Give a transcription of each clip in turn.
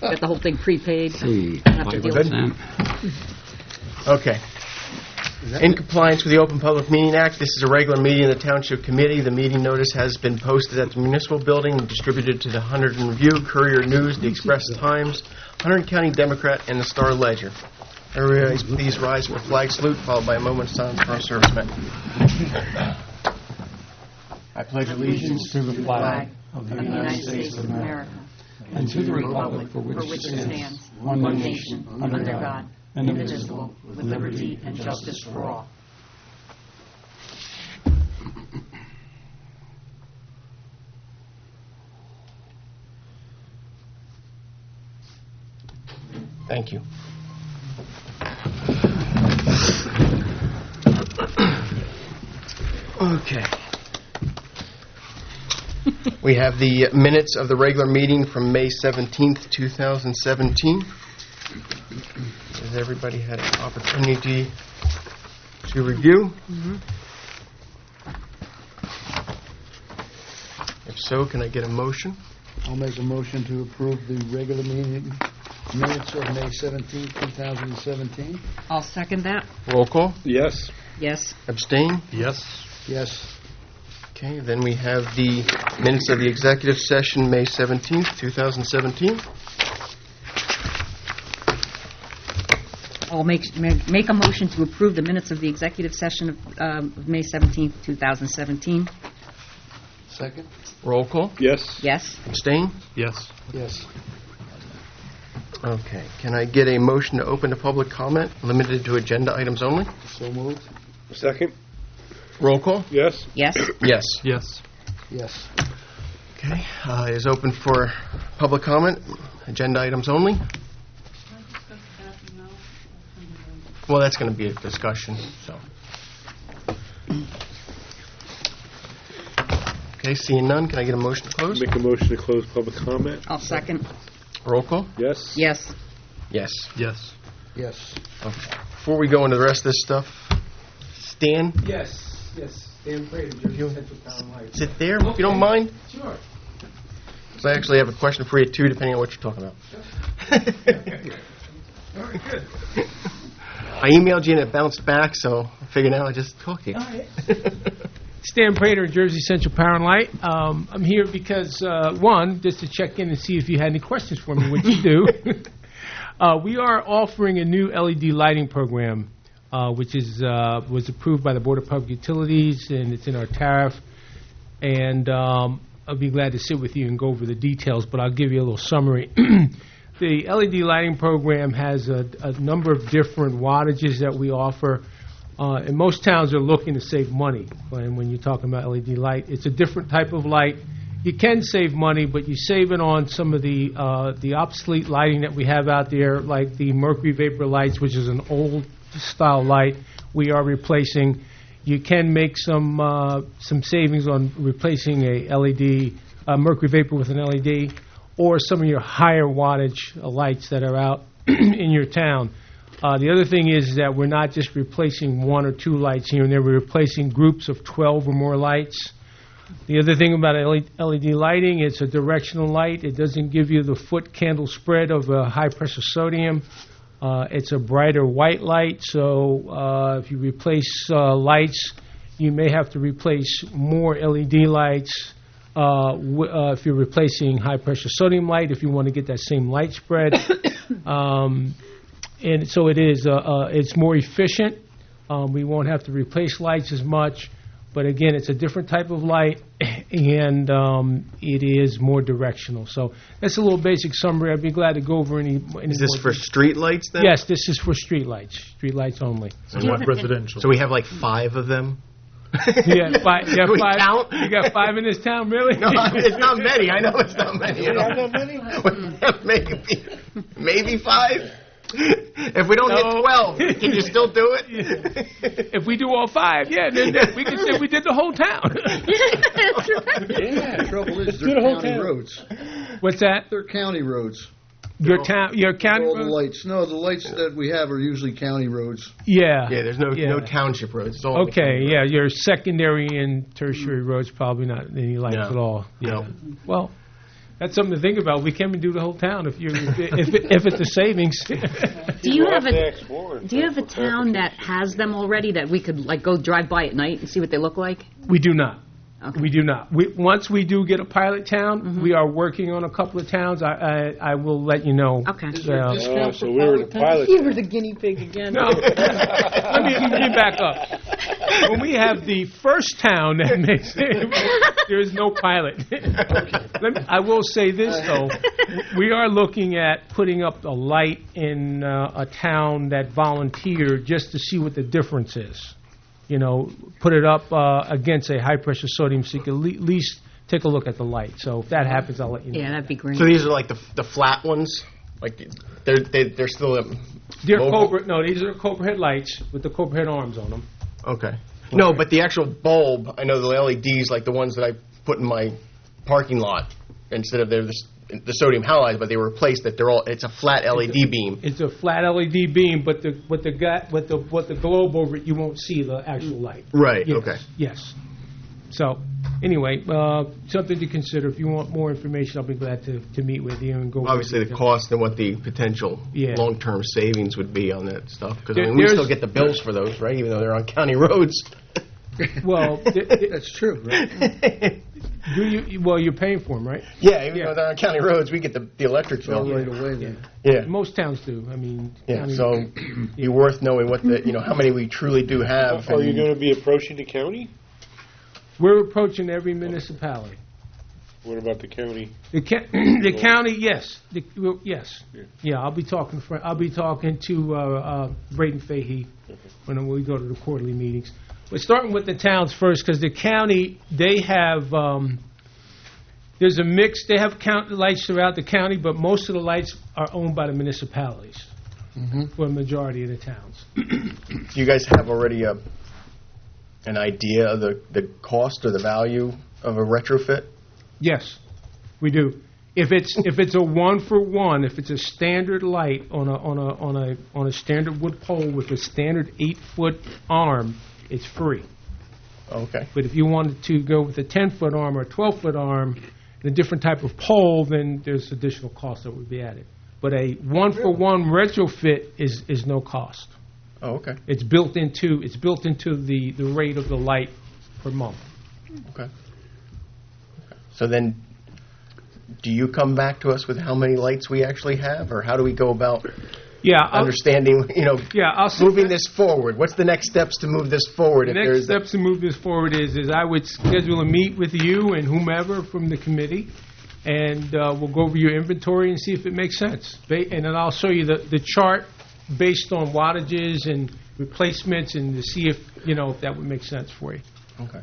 Got the whole thing prepaid. See, Don't have to deal with that. Okay. In compliance with the Open Public Meeting Act, this is a regular meeting of the Township Committee. The meeting notice has been posted at the Municipal Building and distributed to the Hunterdon Review, Courier News, the Express Times, Hunterdon County Democrat, and the Star Ledger. Everybody please rise for flag salute, followed by a moment of silence for our servicemen. I pledge allegiance to the Flag flag of the United States of America and to the republic for which it stands, one nation, under God, indivisible, with liberty and justice for all. Thank you. Okay. We have the minutes of the regular meeting from May 17th, 2017. Has everybody had an opportunity to review? If so, can I get a motion? I'll make a motion to approve the regular meeting minutes of May 17, 2017. I'll second that. Roll call. Yes. Yes. Abstain? Yes. Yes. Okay, then we have the minutes of the executive session, May 17th, 2017. I'll make a motion to approve the minutes of the executive session of May 17th, 2017. Second? Roll call. Yes. Yes. Abstain? Yes. Yes. Okay, can I get a motion to open to public comment, limited to agenda items only? So moved? Second. Roll call. Yes. Yes. Yes. Yes. Yes. Okay, it is open for public comment, agenda items only. Well, that's going to be a discussion, so. Okay, seeing none, can I get a motion to close? Make a motion to close public comment. I'll second. Roll call. Yes. Yes. Yes. Yes. Yes. Okay. Before we go into the rest of this stuff, Stan, Yes. Dan Prater, Jersey Central Power and Light. sit there if you don't mind. Sure. So I actually have a question for you, too, depending on what you're talking about. Very good. I emailed you and it bounced back, so I figured now I'd just talk to you. All right. Stan Prater, Jersey Central Power and Light. I'm here because, one, just to check in and see if you had any questions for me, which you do. We are offering a new LED lighting program, which was approved by the Board of Public Utilities, and it's in our tariff. And I'll be glad to sit with you and go over the details, but I'll give you a little summary. The LED lighting program has a number of different wattages that we offer. And most towns are looking to save money. And when you're talking about LED light, it's a different type of light. You can save money, but you save it on some of the obsolete lighting that we have out there, like the mercury vapor lights, which is an old style light we are replacing. You can make some savings on replacing a LED, mercury vapor with an LED, or some of your higher wattage lights that are out in your town. The other thing is that we're not just replacing one or two lights here and there. We're replacing groups of 12 or more lights. The other thing about LED lighting, it's a directional light. It doesn't give you the foot candle spread of a high-pressure sodium. It's a brighter white light, so if you replace lights, you may have to replace more LED lights if you're replacing high-pressure sodium light, if you want to get that same light spread. And so it is. It's more efficient. We won't have to replace lights as much. But again, it's a different type of light, and it is more directional. So that's a little basic summary. I'd be glad to go over any Is this more for street lights, then? Yes, this is for street lights only. And what residential? So we have like 5 of them? Yeah, five. You got Do we five. count? You got 5 in this town, really? No, it's not many. I know it's not many. Do we have that many? Maybe 5? If we don't hit 12, can you still do it? If we do all 5, yeah, then we can say we did the whole town. Yeah, the trouble is, Do the they're whole county town. roads. What's that? They're county roads. Your county All the road? lights. No, the lights that we have are usually county roads. Yeah. Yeah, there's no township roads. It's all Okay, yeah, your secondary and tertiary roads probably not any lights No. at all. No. Yeah. Well, That's something to think about. We can do the whole town if if it's a savings. Do you have We'll a have to ask Warren Do you have a for town that has them already that we could like go drive by at night and see what they look like? We do not. Okay. We do not. Once we do get a pilot town, we are working on a couple of towns. I will let you know. Okay. Is there a discount so for we were the pilot pilot. were the guinea pig again. No. Let me back up. When we have the first town that makes there is no pilot. I will say this, though. We are looking at putting up a light in a town that volunteered just to see what the difference is. You know, put it up against a high-pressure sodium so you can at least take a look at the light. So if that happens, I'll let you know. Yeah, that'd be great. So these are like the flat ones? Like, they're still... They're mobile? Cobra. No, these are Cobra headlights with the Cobra head arms on them. Okay. No, but the actual bulb, I know the LEDs, like the ones that I put in my parking lot, instead of the sodium halides, but they were replaced. That it's a flat LED beam. It's a flat LED beam, but what the globe over it, you won't see the actual light. Right. Yes, Okay. Yes. So, anyway, something to consider. If you want more information, I'll be glad to meet with you and go. Obviously, over the details. cost and what the potential Yeah. long-term savings would be on that stuff. Because we There's- still get the bills for those, right? Even though they're on county roads. Well, That's true, right? do you? Well, you're paying for them, right? Yeah, even Yeah. though they're on county roads, we get the electric It's all bill. right away then. Yeah. Most towns do. I mean, Yeah, county- so be worth knowing what how many we truly do have. Are you and- going to be approaching the county? we're approaching every municipality. What about the county? The county, yes, yes, Yeah. yeah. I'll be talking to Braden Fahey when we go to the quarterly meetings. We're starting with the towns first because the county they have there's a mix. They have lights throughout the county, but most of the lights are owned by the municipalities for a majority of the towns. Do you guys have already an idea of the cost or the value of a retrofit? Yes, we do. If it's a 1-for-1, if it's a standard light on a standard wood pole with a standard 8-foot arm, it's free. Okay. But if you wanted to go with a 10-foot arm or a 12-foot arm, and a different type of pole, then there's additional cost that would be added. But a 1-for-1 retrofit is no cost. Oh, okay. It's built into the rate of the light per month. Okay. So then, do you come back to us with how many lights we actually have, or how do we go about Yeah, understanding, I'll moving this forward? What's the next steps to move this forward? The next steps to move this forward is I would schedule a meet with you and whomever from the committee, and we'll go over your inventory and see if it makes sense. And then I'll show you the chart based on wattages and replacements, and to see if if that would make sense for you. Okay.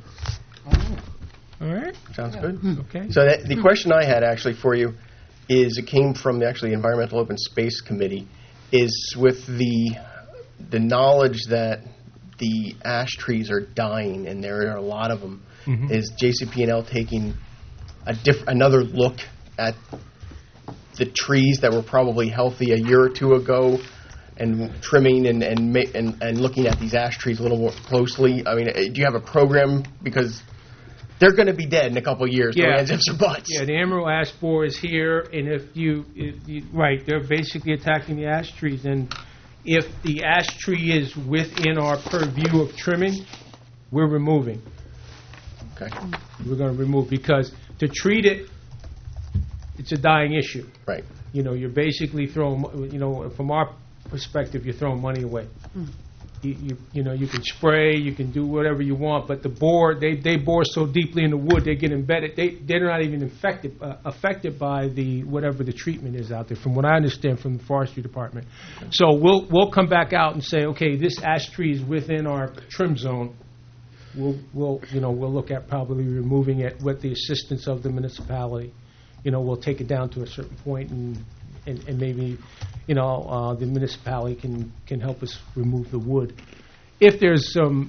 All right. Sounds good. Okay. So the question I had actually for you is, it came from the Environmental Open Space Committee, is with the knowledge that the ash trees are dying, and there are a lot of them, is JCP&L taking another look at the trees that were probably healthy a year or two ago, and trimming and looking at these ash trees a little more closely? I mean, do you have a program? Because they're going to be dead in a couple of years. Yeah. No ands, ifs, or buts. Yeah, the emerald ash borer is here, and if you right, they're basically attacking the ash trees. And if the ash tree is within our purview of trimming, we're removing. Okay. We're going to remove, because to treat it, it's a dying issue. Right. You're basically throwing, from our perspective, you're throwing money away. You can spray, you can do whatever you want, but the bore, they bore so deeply in the wood, they get embedded. They're not even affected by whatever the treatment is out there, from what I understand from the forestry department. So we'll come back out and say, okay, this ash tree is within our trim zone. We'll look at probably removing it with the assistance of the municipality. We'll take it down to a certain point, and maybe the municipality can help us remove the wood. If there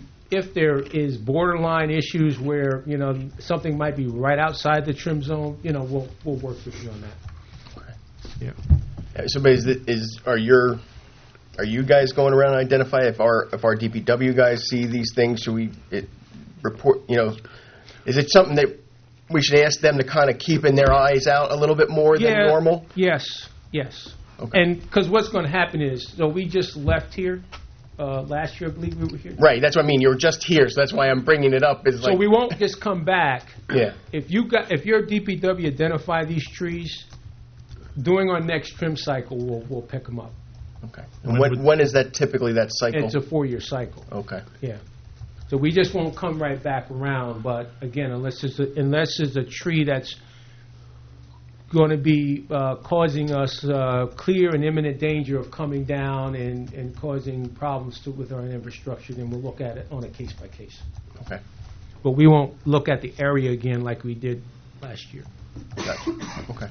is borderline issues where something might be right outside the trim zone, we'll work with you on that. Okay. Yeah. So, are you guys going around and identify if our DPW guys see these things? Should we report? Is it something that we should ask them to kind of keep in their eyes out a little bit more than normal? Yes. Okay. And because what's going to happen is, so we just left here last year, I believe we were here. Right, that's what I mean. You were just here, so that's why I'm bringing it up. Is So we won't just come back. Yeah. If your DPW identify these trees, during our next trim cycle, we'll pick them up. Okay. And when is that typically, that cycle? It's a 4-year cycle. Okay. Yeah. So we just won't come right back around. But again, unless it's a tree that's going to be causing us clear and imminent danger of coming down and causing problems with our infrastructure, then we'll look at it on a case by case. Okay. But we won't look at the area again like we did last year. Gotcha. Okay.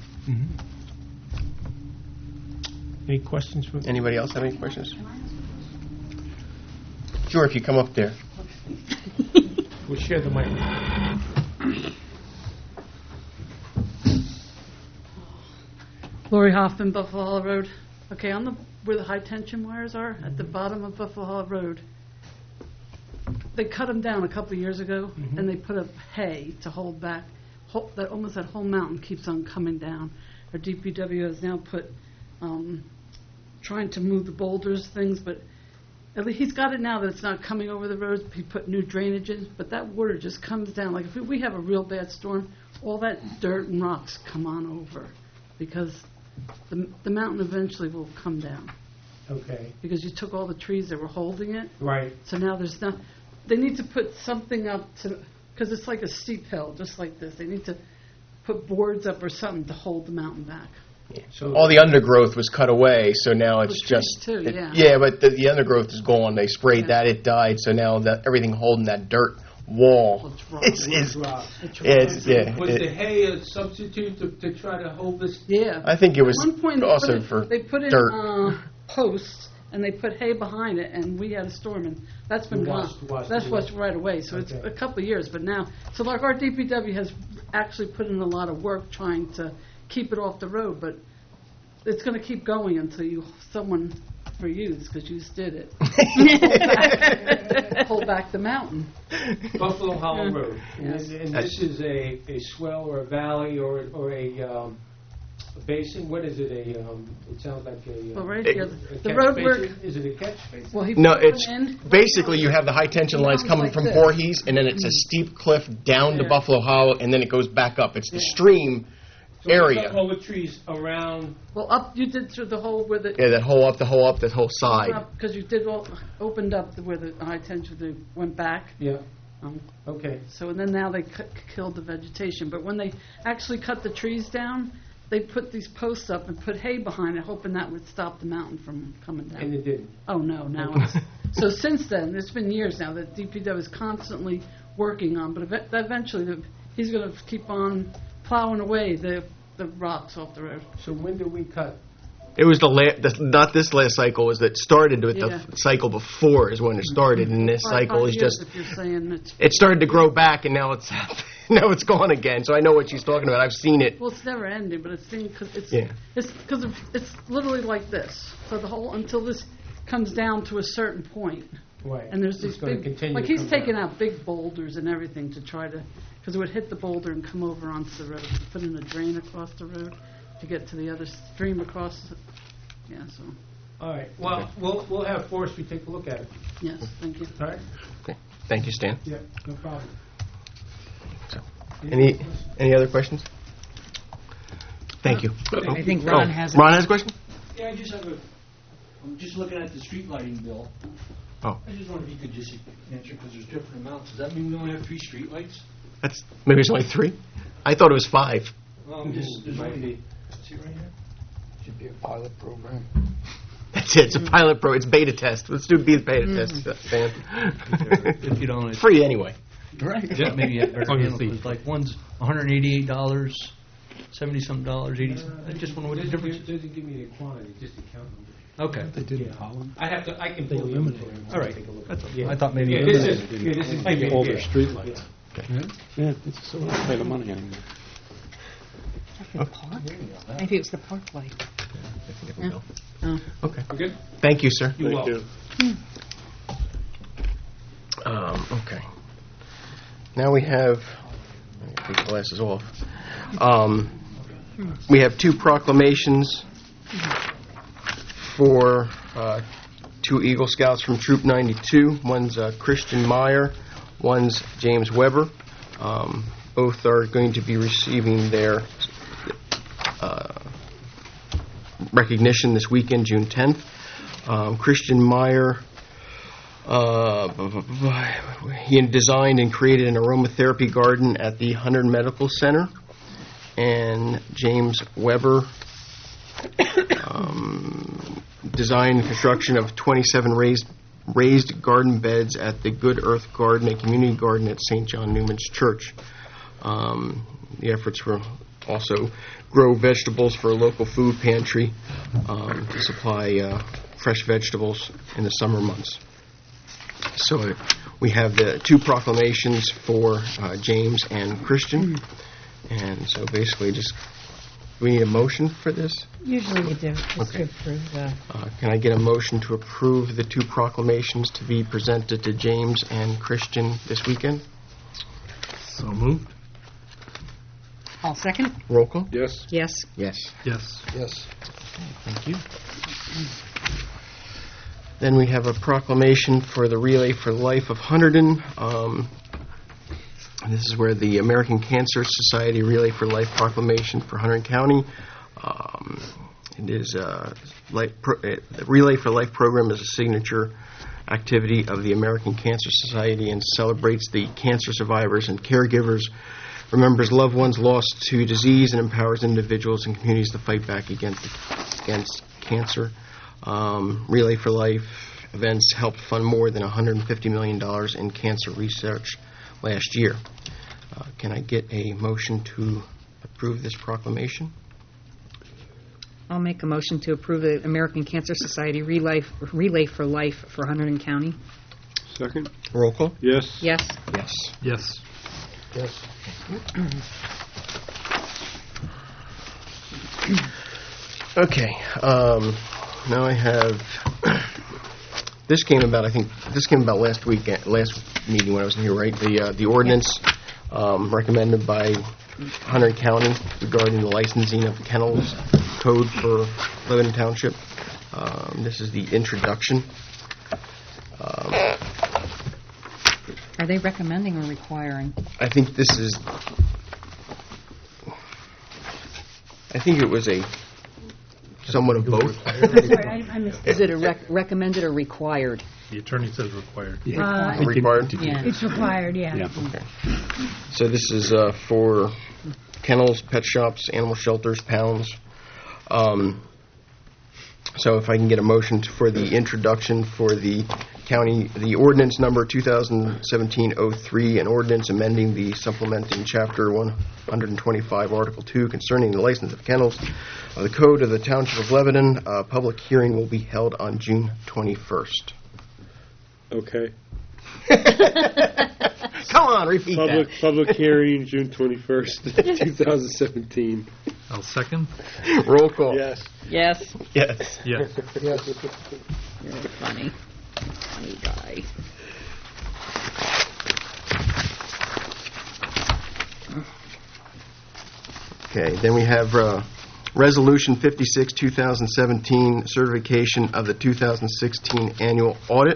Any questions from? Anybody else have any questions? Sure, if you come up there. We'll share the mic. Lori Hoffman, Buffalo Hollow Road. Okay, where the high tension wires are, at the bottom of Buffalo Hollow Road, they cut them down a couple of years ago, and they put up hay to hold back. Almost that whole mountain keeps on coming down. Our DPW has now put, trying to move the boulders, things, but at least he's got it now that it's not coming over the roads. He put new drainage in, but that water just comes down. Like if we have a real bad storm, all that dirt and rocks come on over because the mountain eventually will come down. Okay. Because you took all the trees that were holding it. Right. So now there's not. They need to put something up to, because it's like a steep hill, just like this. They need to put boards up or something to hold the mountain back. Yeah. So all the undergrowth was cut away, so now it's just... Too, yeah. Yeah, but the undergrowth is gone. They sprayed that, it died, so now everything holding that dirt wall. It's Was the hay a substitute to try to hold this? Yeah. I think it was At one point also for they put in dirt. Posts and they put hay behind it, and we had a storm, and that's been gone. That's what's right away. So it's a couple of years, but now, so like our DPW has actually put in a lot of work trying to keep it off the road, but it's going to keep going until someone for use, because you did it. Hold back the mountain. Buffalo Hollow Road. Yes. And this is a swell or a valley or a basin. What is it? It sounds like a. Well, right here, a the catch road basin? work. Is it a catch basin? Well, he No, put it's in. basically you have the high tension lines coming like from this. Voorhees, and then it's a steep cliff down to Yeah. Buffalo Hollow, and then it goes back up. It's the stream So we area. cut all the trees around. Well, up you did through the whole where the. Yeah, that whole side. Because you did opened up where the high tension they went back. Yeah. Okay. So and then now they killed the vegetation. But when they actually cut the trees down, they put these posts up and put hay behind it, hoping that would stop the mountain from coming down. And it didn't. Oh no! Now it's so since then it's been years now that DPW is constantly working on. But eventually he's going to keep on plowing away the rocks off the road. So when do we cut? It was not this last cycle. Was that started with Yeah. the cycle before is when it started, and this cycle is 5 years just. If you're saying it's It started to grow back, and now it's gone again. So I know what she's talking about. I've seen it. well, it's never ending, but it's because it's Yeah. it's because it's literally like this. So the whole until this comes down to a certain point. Right. And there's It's these gonna big, continue like to he's come taking down. out big boulders and everything to try to, because it would hit the boulder and come over onto the road. Put in a drain across the road to get to the other stream across. Yeah, so, All right. Well, we'll have forestry take a look at it. yes, thank you. All right. Okay. Thank you, Stan. Yeah. No problem. Any other questions? Thank you. I think Ron has. Ron has a question? Yeah, I'm just looking at the street lighting bill. Oh. I just wonder if you could just answer, because there's different amounts. Does that mean we only have 3 street lights? Maybe it's only 3. I thought it was 5. There's only, see right here? Should be a pilot program. That's it. It's a pilot pro. It's beta test. Let's do beta test, Stan. If you don't, Free anyway. Right. yeah, maybe you better On your handle it. feet. Like one's $188, $70-some, $80. I just wonder what the difference is. Doesn't give me the quantity, just the count number. Okay. They did in Holland. I can pull the inventory. All right. Take a look. That's all. Yeah. I thought maybe. Yeah, this is Thank you. older streetlights. Yeah. So we don't pay the money anymore. Maybe it was the park light. Okay. We're good? Thank you, sir. You're Thank welcome. you. Okay. Now we have take the glasses off. We have 2 proclamations for 2 Eagle Scouts from Troop 92. One's Christian Meyer, one's James Weber. Both are going to be receiving their recognition this weekend, June 10th. Christian Meyer, he designed and created an aromatherapy garden at the Hunter Medical Center. And James Weber designed and construction of 27 raised garden beds at the Good Earth Garden, a community garden at St. John Newman's Church. The efforts were also grow vegetables for a local food pantry to supply fresh vegetables in the summer months. So we have the 2 proclamations for James and Christian. And so basically we need a motion for this? Usually you do, just to approve the... Can I get a motion to approve the 2 proclamations to be presented to James and Christian this weekend? So moved. I'll second. Roll call? Yes. Yes. Yes. Yes. Yes. Thank you. Then we have a proclamation for the Relay for Life of Hunterdon. This is where the American Cancer Society Relay for Life proclamation for Hunterdon County. It is the Relay for Life program is a signature activity of the American Cancer Society and celebrates the cancer survivors and caregivers, remembers loved ones lost to disease, and empowers individuals and communities to fight back against cancer. Relay for Life events helped fund more than $150 million in cancer research last year. Can I get a motion to approve this proclamation? I'll make a motion to approve the American Cancer Society Relay for Life for Hunterdon County. Second? Roll call? Yes. Yes. Yes. Yes. Yes. Okay. Now I have. This came about. I think this came about last meeting when I was in here. Right. The ordinance recommended by Hunterdon County regarding the licensing of kennels code for Lebanon Township. This is the introduction. Are they recommending or requiring? I think this is. I think it was a somewhat of both. Sorry, I missed Is it a recommended or required? The attorney says required. Required? Yeah. It's required, yeah. Okay. So this is for kennels, pet shops, animal shelters, pounds. So if I can get a motion for the introduction for the county, the ordinance number 2017-03, an ordinance amending the supplementing chapter 125, article 2, concerning the license of kennels of the code of the Township of Lebanon. A public hearing will be held on June 21st. Okay. Come on, repeat that. Public hearing, June 21st, 2017. I'll second. Roll call. Yes. Yes. Yes. Yes. Yes. You're funny. Funny guy. Okay, then we have Resolution 56, 2017, certification of the 2016 annual audit.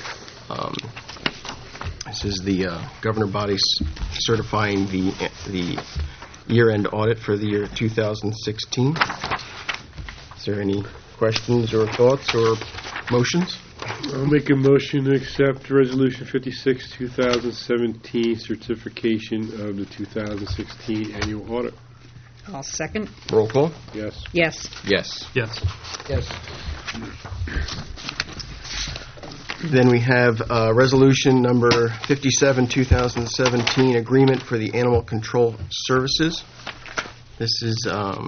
This is the governor body certifying the year-end audit for the year 2016. Is there any questions or thoughts or motions? I'll make a motion to accept Resolution 56, 2017, certification of the 2016 annual audit. I'll second. Roll call? Yes. Yes. Yes. Yes. Yes. Then we have Resolution number 57, 2017, agreement for the animal control services. This is,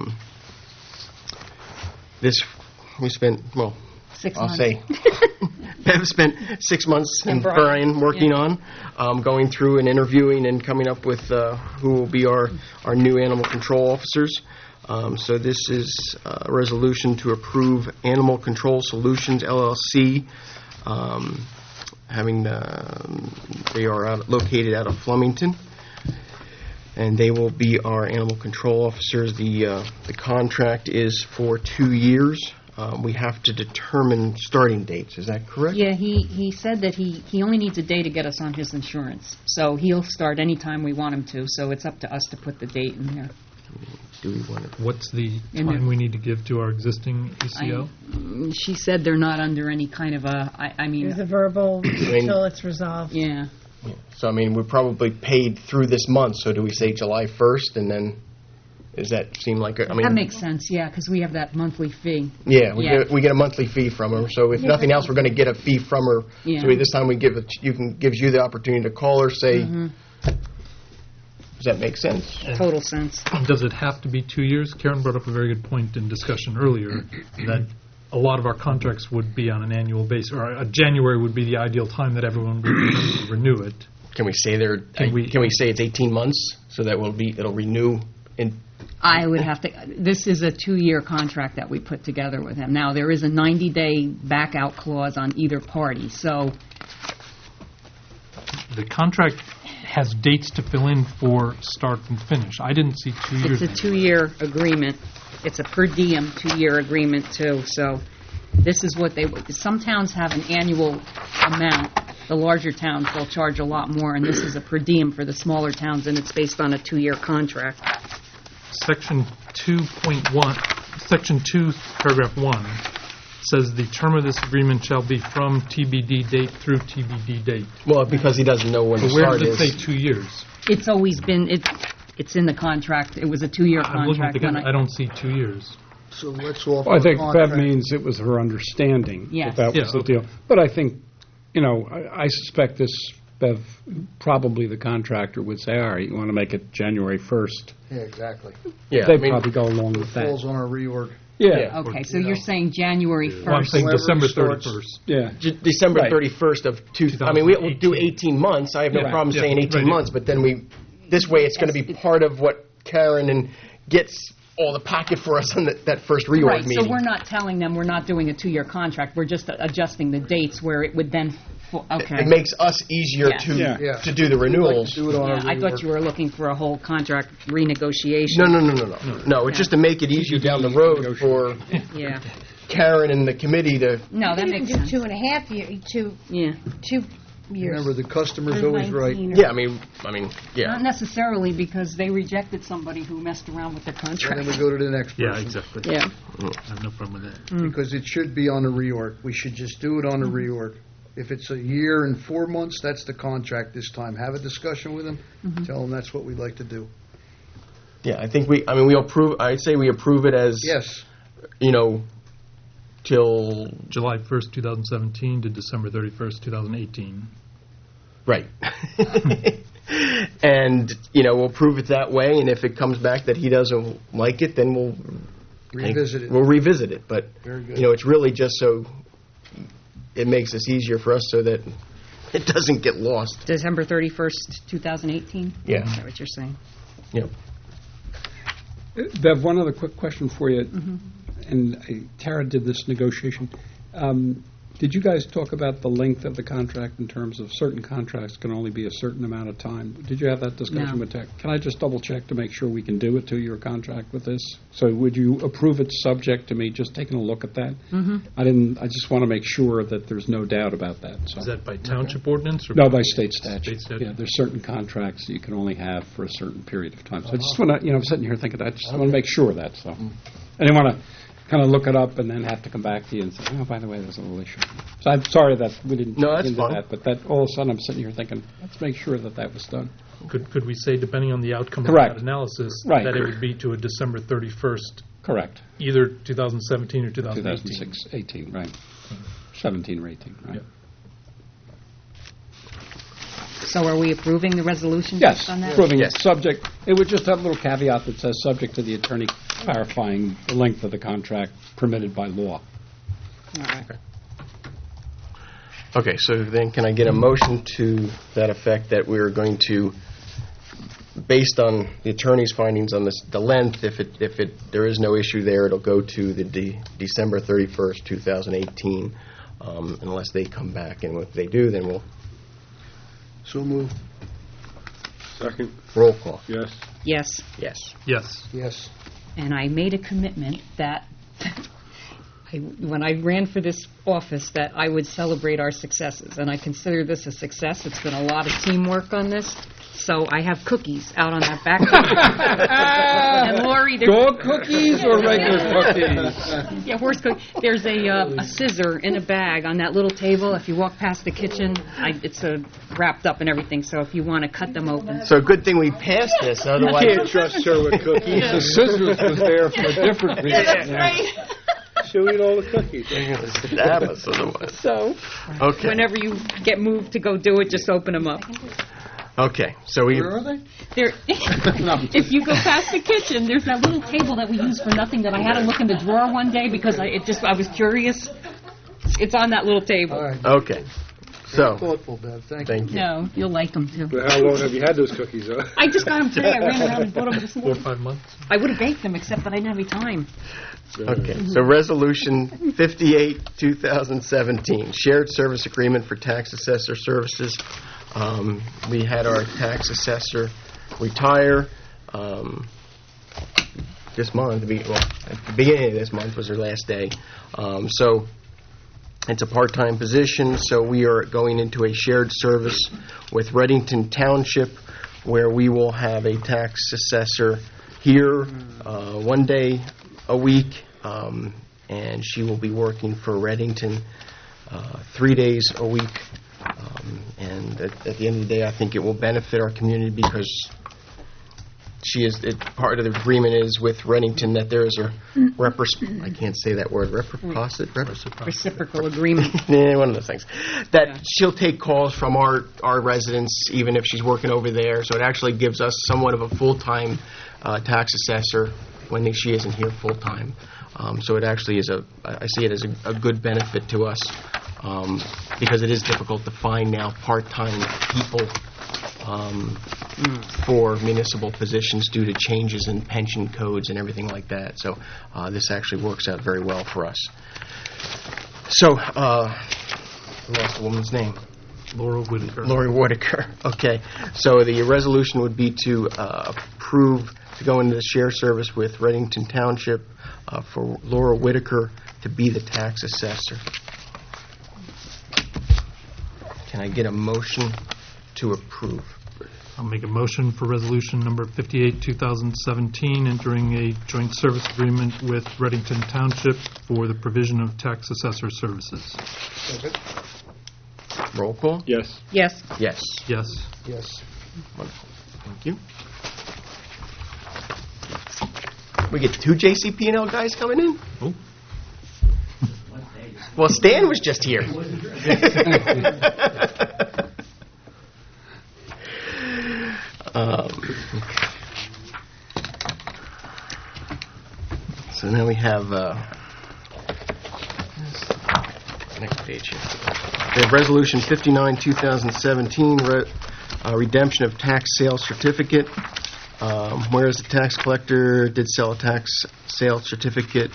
we spent, well, 6 I'll months. say, Bev spent 6 months and Brian working on, going through and interviewing and coming up with who will be our new animal control officers. So this is a resolution to approve Animal Control Solutions, LLC, they are located out of Flemington. and they will be our animal control officers. The contract is for 2 years. We have to determine starting dates. Is that correct? Yeah, he said that he only needs a day to get us on his insurance. So he'll start anytime we want him to, so it's up to us to put the date in here. Do we want to? What's the In time the- we need to give to our existing ACO? She said they're not under any kind of I mean, There's a verbal until it's resolved. yeah. So, I mean, we're probably paid through this month, so do we say July 1st, and then, does that seem like, I mean... That makes sense, yeah, because we have that monthly fee. Yeah, Yeah. we get a monthly fee from her, so if nothing else, we're going to get a fee from her. Yeah. So this time gives you the opportunity to call her, say, does that make sense? Total sense. Does it have to be 2 years? Karen brought up a very good point in discussion earlier, that a lot of our contracts would be on an annual basis, or January would be the ideal time that everyone would renew it. Can we say Can we- say it's 18 months, so that it'll renew in... I would have to, this is a 2-year contract that we put together with him. Now, there is a 90-day back-out clause on either party, so, The contract has dates to fill in for start and finish. I didn't see 2 years. it's a 2-year agreement. It's a per diem 2-year agreement, too, so this is what some towns have an annual amount. The larger towns, they'll charge a lot more, and this is a per diem for the smaller towns, and it's based on a 2-year contract. Section 2.1, Section 2, Paragraph 1, says the term of this agreement shall be from TBD date through TBD date. Well, because he doesn't know when the But where start does it is. say 2 years? It's always been, it's in the contract. It was a 2-year I'm looking at contract. the when I don't see 2 years. So let's offer Well, I a think contract. that means it was her understanding Yes. that was Yeah, the deal. But I think, I suspect this, Bev, probably the contractor would say, all right, you want to make it January 1st. Yeah, exactly. Yeah, They'd probably go along with It that. falls on our reorg. Yeah, Okay, so you're saying January 1st. Well, I'm saying Whoever December starts- 31st. yeah. December Right. 31st of I mean, we'll do 18 months. I have no Yeah. problem Yeah, saying 18 right. months, but then this way it's going to be part of what Karen gets all the packet for us on that first reorg Right, meeting. so we're not telling them we're not doing a 2-year contract. We're just adjusting the dates where it would then, okay. It makes us easier Yeah. Yeah. Yeah. to do the We'd like renewals. to do it on Yeah, our I thought reorg. you were looking for a whole contract renegotiation. No, it's just to make it easier down the road for Yeah, Karen and the committee to... no, that You makes can do sense. 2.5 years, Yeah, 2 years. Remember, the customer's Or always right. 19 or- Yeah, I mean, yeah. not necessarily because they rejected somebody who messed around with their And then contract. we go to the next person. Yeah, exactly. Yeah, I have no problem with that. Because it should be on the reorg. We should just do it on the reorg. If it's a year and 4 months, that's the contract this time. Have a discussion with them. Tell them that's what we'd like to do. Yeah, I think we'll approve, I'd say we approve it as, Yes. Till, July 1st, 2017 to December 31st, 2018. right. And, we'll prove it that way, and if it comes back that he doesn't like it, then we'll... Revisit it. We'll revisit it, but, Very good. it's really just so it makes this easier for us so that it doesn't get lost. December 31st, 2018? Yeah. Is that what you're saying? Yep. Bev, one other quick question for you. And Tara did this negotiation. Did you guys talk about the length of the contract in terms of certain contracts can only be a certain amount of time? Did you have that discussion No. with Tara? Can I just double check to make sure we can do a 2-year contract with this? So would you approve it subject to me just taking a look at that? I just want to make sure that there's no doubt about that. So. Is that by township ordinance? Or No, by state statute. State statute. Yeah, there's certain contracts that you can only have for a certain period of time. So I just want to, I'm sitting here thinking, I just want to make sure of that, so. I didn't want to kind of look it up and then have to come back to you and say, oh, by the way, there's a little issue. So I'm sorry that we didn't No, get that's into fine. that, but that, all of a sudden I'm sitting here thinking, let's make sure that that was done. Could we say, depending on the outcome Correct. of that analysis, Right. that it would be to a December 31st, Correct. either 2017 or 2018? 2006, 18, right. 17 or 18, right. Yeah. So are we approving the resolution Yes, based on that? proving Yes. it subject, it would just have a little caveat that says, subject to the attorney clarifying the length of the contract permitted by law. All right. Okay, so then can I get a motion to that effect that we're going to, based on the attorney's findings on this, the length, if there is no issue there, it'll go to the December 31st, 2018, unless they come back, and if they do, then we'll... So move. Second. Roll call. Yes. Yes. Yes. Yes. Yes. And I made a commitment that when I ran for this office, that I would celebrate our successes. And I consider this a success. It's been a lot of teamwork on this. So I have cookies out on that back table. And Lori, Dog cookies or regular cookies? yeah, horse cookies. There's a scissor in a bag on that little table. If you walk past the kitchen, it's wrapped up and everything. So if you want to cut them open. So good thing we passed this, otherwise... You can't trust her with cookies. The scissors was there for a different reason. She'll eat all the cookies. Stab us otherwise. So Okay. whenever you get moved to go do it, just open them up. Okay, so we... Where are they? There, if you go past the kitchen, there's that little table that we use for nothing that I had to look in the drawer one day because I was curious. It's on that little table. All right. Okay. So, Thoughtful, Bev. Thank you. thank you. No, you'll like them too. But how long have you had those cookies, huh? I just got them today. I ran around and bought them this 4 or morning. 5 months. I would have baked them, except that I didn't have any time. Okay, so Resolution 58, 2017, Shared Service Agreement for Tax Assessor Services. We had our tax assessor retire this month. At the beginning of this month was her last day. So it's a part-time position, so we are going into a shared service with Reddington Township, where we will have a tax assessor here 1 day a week, and she will be working for Reddington 3 days a week. And at the end of the day, I think it will benefit our community because part of the agreement is with Reddington that there is a I can't say that word, Reciprocal agreement. yeah, one of those things. That she'll take calls from our residents even if she's working over there. So it actually gives us somewhat of a full-time tax assessor when she isn't here full-time. So it actually is I see it as a good benefit to us because it is difficult to find now part-time people for municipal positions due to changes in pension codes and everything like that. So this actually works out very well for us. So, I lost the woman's name. Laura Whitaker. Lori Whitaker. Okay. So the resolution would be to approve to go into the share service with Reddington Township for Laura Whitaker to be the tax assessor. Can I get a motion to approve? I'll make a motion for resolution number 58, 2017, entering a joint service agreement with Reddington Township for the provision of tax assessor services. Roll call? Yes. Yes. Yes. Yes. Yes. Wonderful. Thank you. We get 2 JCP&L guys coming in? Oh. Well, Stan was just here. So now we have next page here. We have Resolution 59, 2017, redemption of tax sale certificate. Whereas the tax collector did sell a tax sale certificate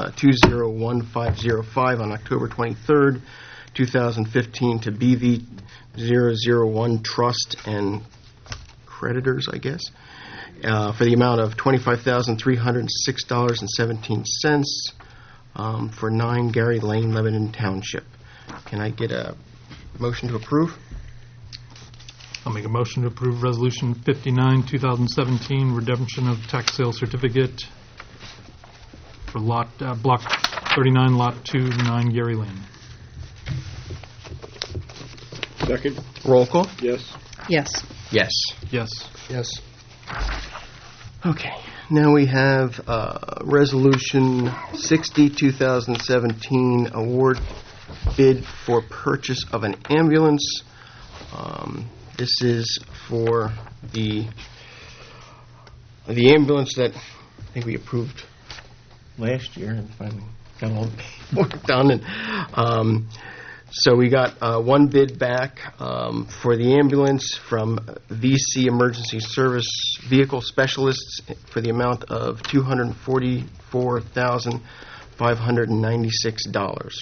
201505 on October 23rd, 2015 to BV001 Trust and Creditors, I guess, for the amount of $25,306.17 for 9 Gary Lane, Lebanon Township. Can I get a motion to approve? I'll make a motion to approve Resolution 59, 2017, redemption of tax sale certificate for Block 39, Lot 2, 9 Gary Lane. Second. Roll call? Yes. Yes. Yes. Yes. Yes. Okay. Now we have Resolution 60, 2017, award bid for purchase of an ambulance. This is for the ambulance that I think we approved last year and finally got all the work done. And so we got one bid back for the ambulance from VC Emergency Service Vehicle Specialists for the amount of $244,596.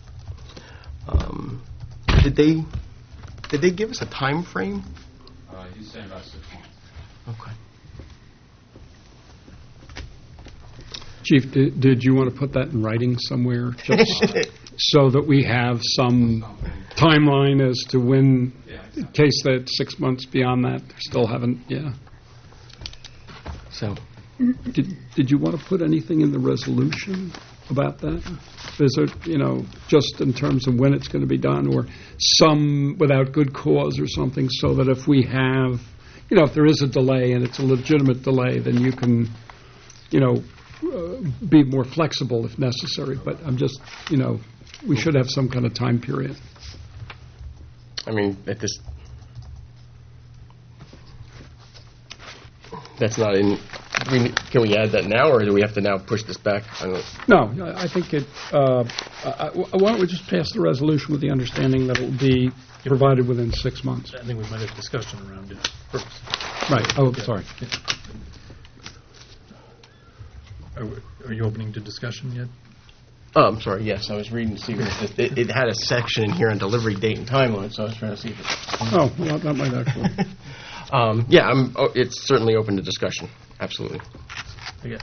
Did they give us a time frame? he's saying about 6 months. Okay. Chief, did you want to put that in writing somewhere, just so that we have some timeline as to when, in case that 6 months beyond that, still haven't, So, Did you want to put anything in the resolution about that? Is it, just in terms of when it's going to be done, or some without good cause or something, so that if we have, if there is a delay and it's a legitimate delay, then you can, be more flexible if necessary. But I'm just, we should have some kind of time period. I mean, that's not in. Can we add that now, or do we have to now push this back? No, I think it. Why don't we just pass the resolution with the understanding that it will be provided within 6 months? I think we might have discussion around it first. Right. Oh, sorry. Are you opening to discussion yet? Oh, I'm sorry. Yes, I was reading to see if it had a section in here on delivery date and timeline, so I was trying to see if it. Oh, well, that might actually. It's certainly open to discussion. Absolutely. Yeah.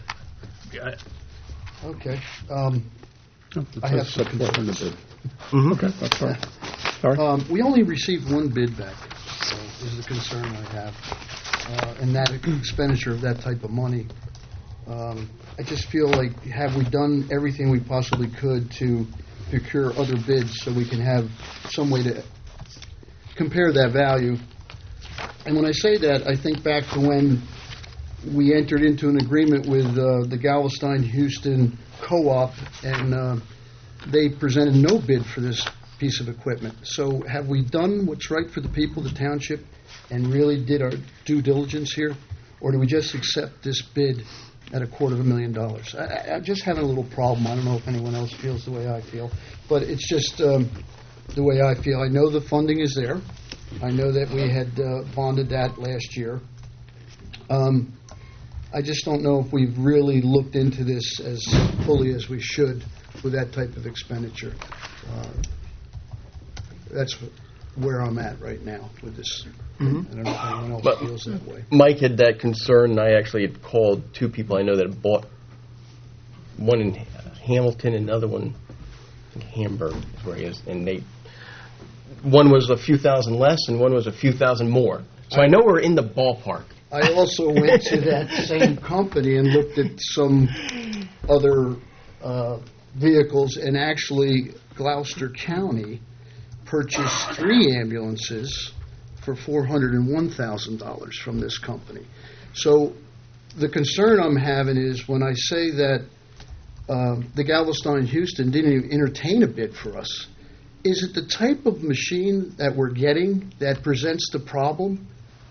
Okay. I have some question to bid. Okay, that's fine. Sorry. We only received one bid back, so is the concern I have. And that expenditure of that type of money. I just feel like, have we done everything we possibly could to procure other bids so we can have some way to compare that value? And when I say that, I think back to when we entered into an agreement with the Galveston-Houston Co-op, and they presented no bid for this piece of equipment. So have we done what's right for the people of the township and really did our due diligence here? Or do we just accept this bid at $250,000? I'm just having a little problem. I don't know if anyone else feels the way I feel, but it's just the way I feel. I know the funding is there. I know that we had bonded that last year. I just don't know if we've really looked into this as fully as we should with that type of expenditure. That's where I'm at right now with this. I don't know if anyone else feels that way. Mike had that concern, and I actually had called two people I know that had bought, one in Hamilton and another one in Hamburg is where he is, and one was a few thousand less and one was a few thousand more. So I know we're in the ballpark. I also went to that same company and looked at some other vehicles, and actually Gloucester County purchased 3 ambulances for $401,000 from this company. So the concern I'm having is when I say that the Galveston-Houston didn't even entertain a bid for us, is it the type of machine that we're getting that presents the problem?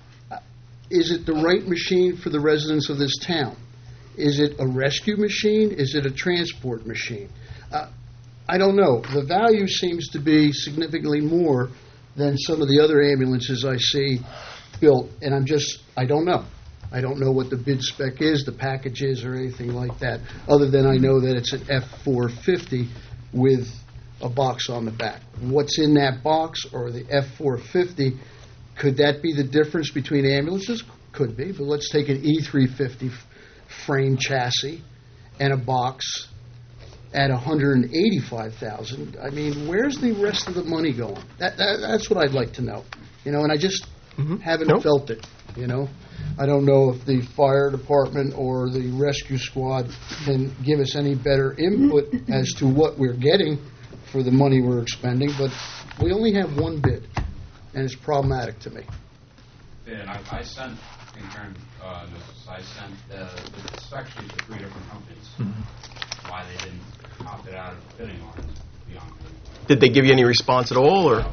Is it the right machine for the residents of this town? Is it a rescue machine? Is it a transport machine? I don't know. The value seems to be significantly more than some of the other ambulances I see built, and I don't know. I don't know what the bid spec is, the package is, or anything like that, other than I know that it's an F450 with a box on the back. What's in that box, or the F450, could that be the difference between ambulances? Could be, but let's take an E350 frame chassis and a box at $185,000. I mean, where's the rest of the money going? That's what I'd like to know. And I just haven't felt it. I don't know if the fire department or the rescue squad can give us any better input as to what we're getting for the money we're expending, but we only have one bid, and it's problematic to me. Yeah, and I sent, in turn, I sent the spec sheet to 3 different companies. Why they didn't opt it out of the bidding lines, to be honest with you. Did they give you any response at all, or?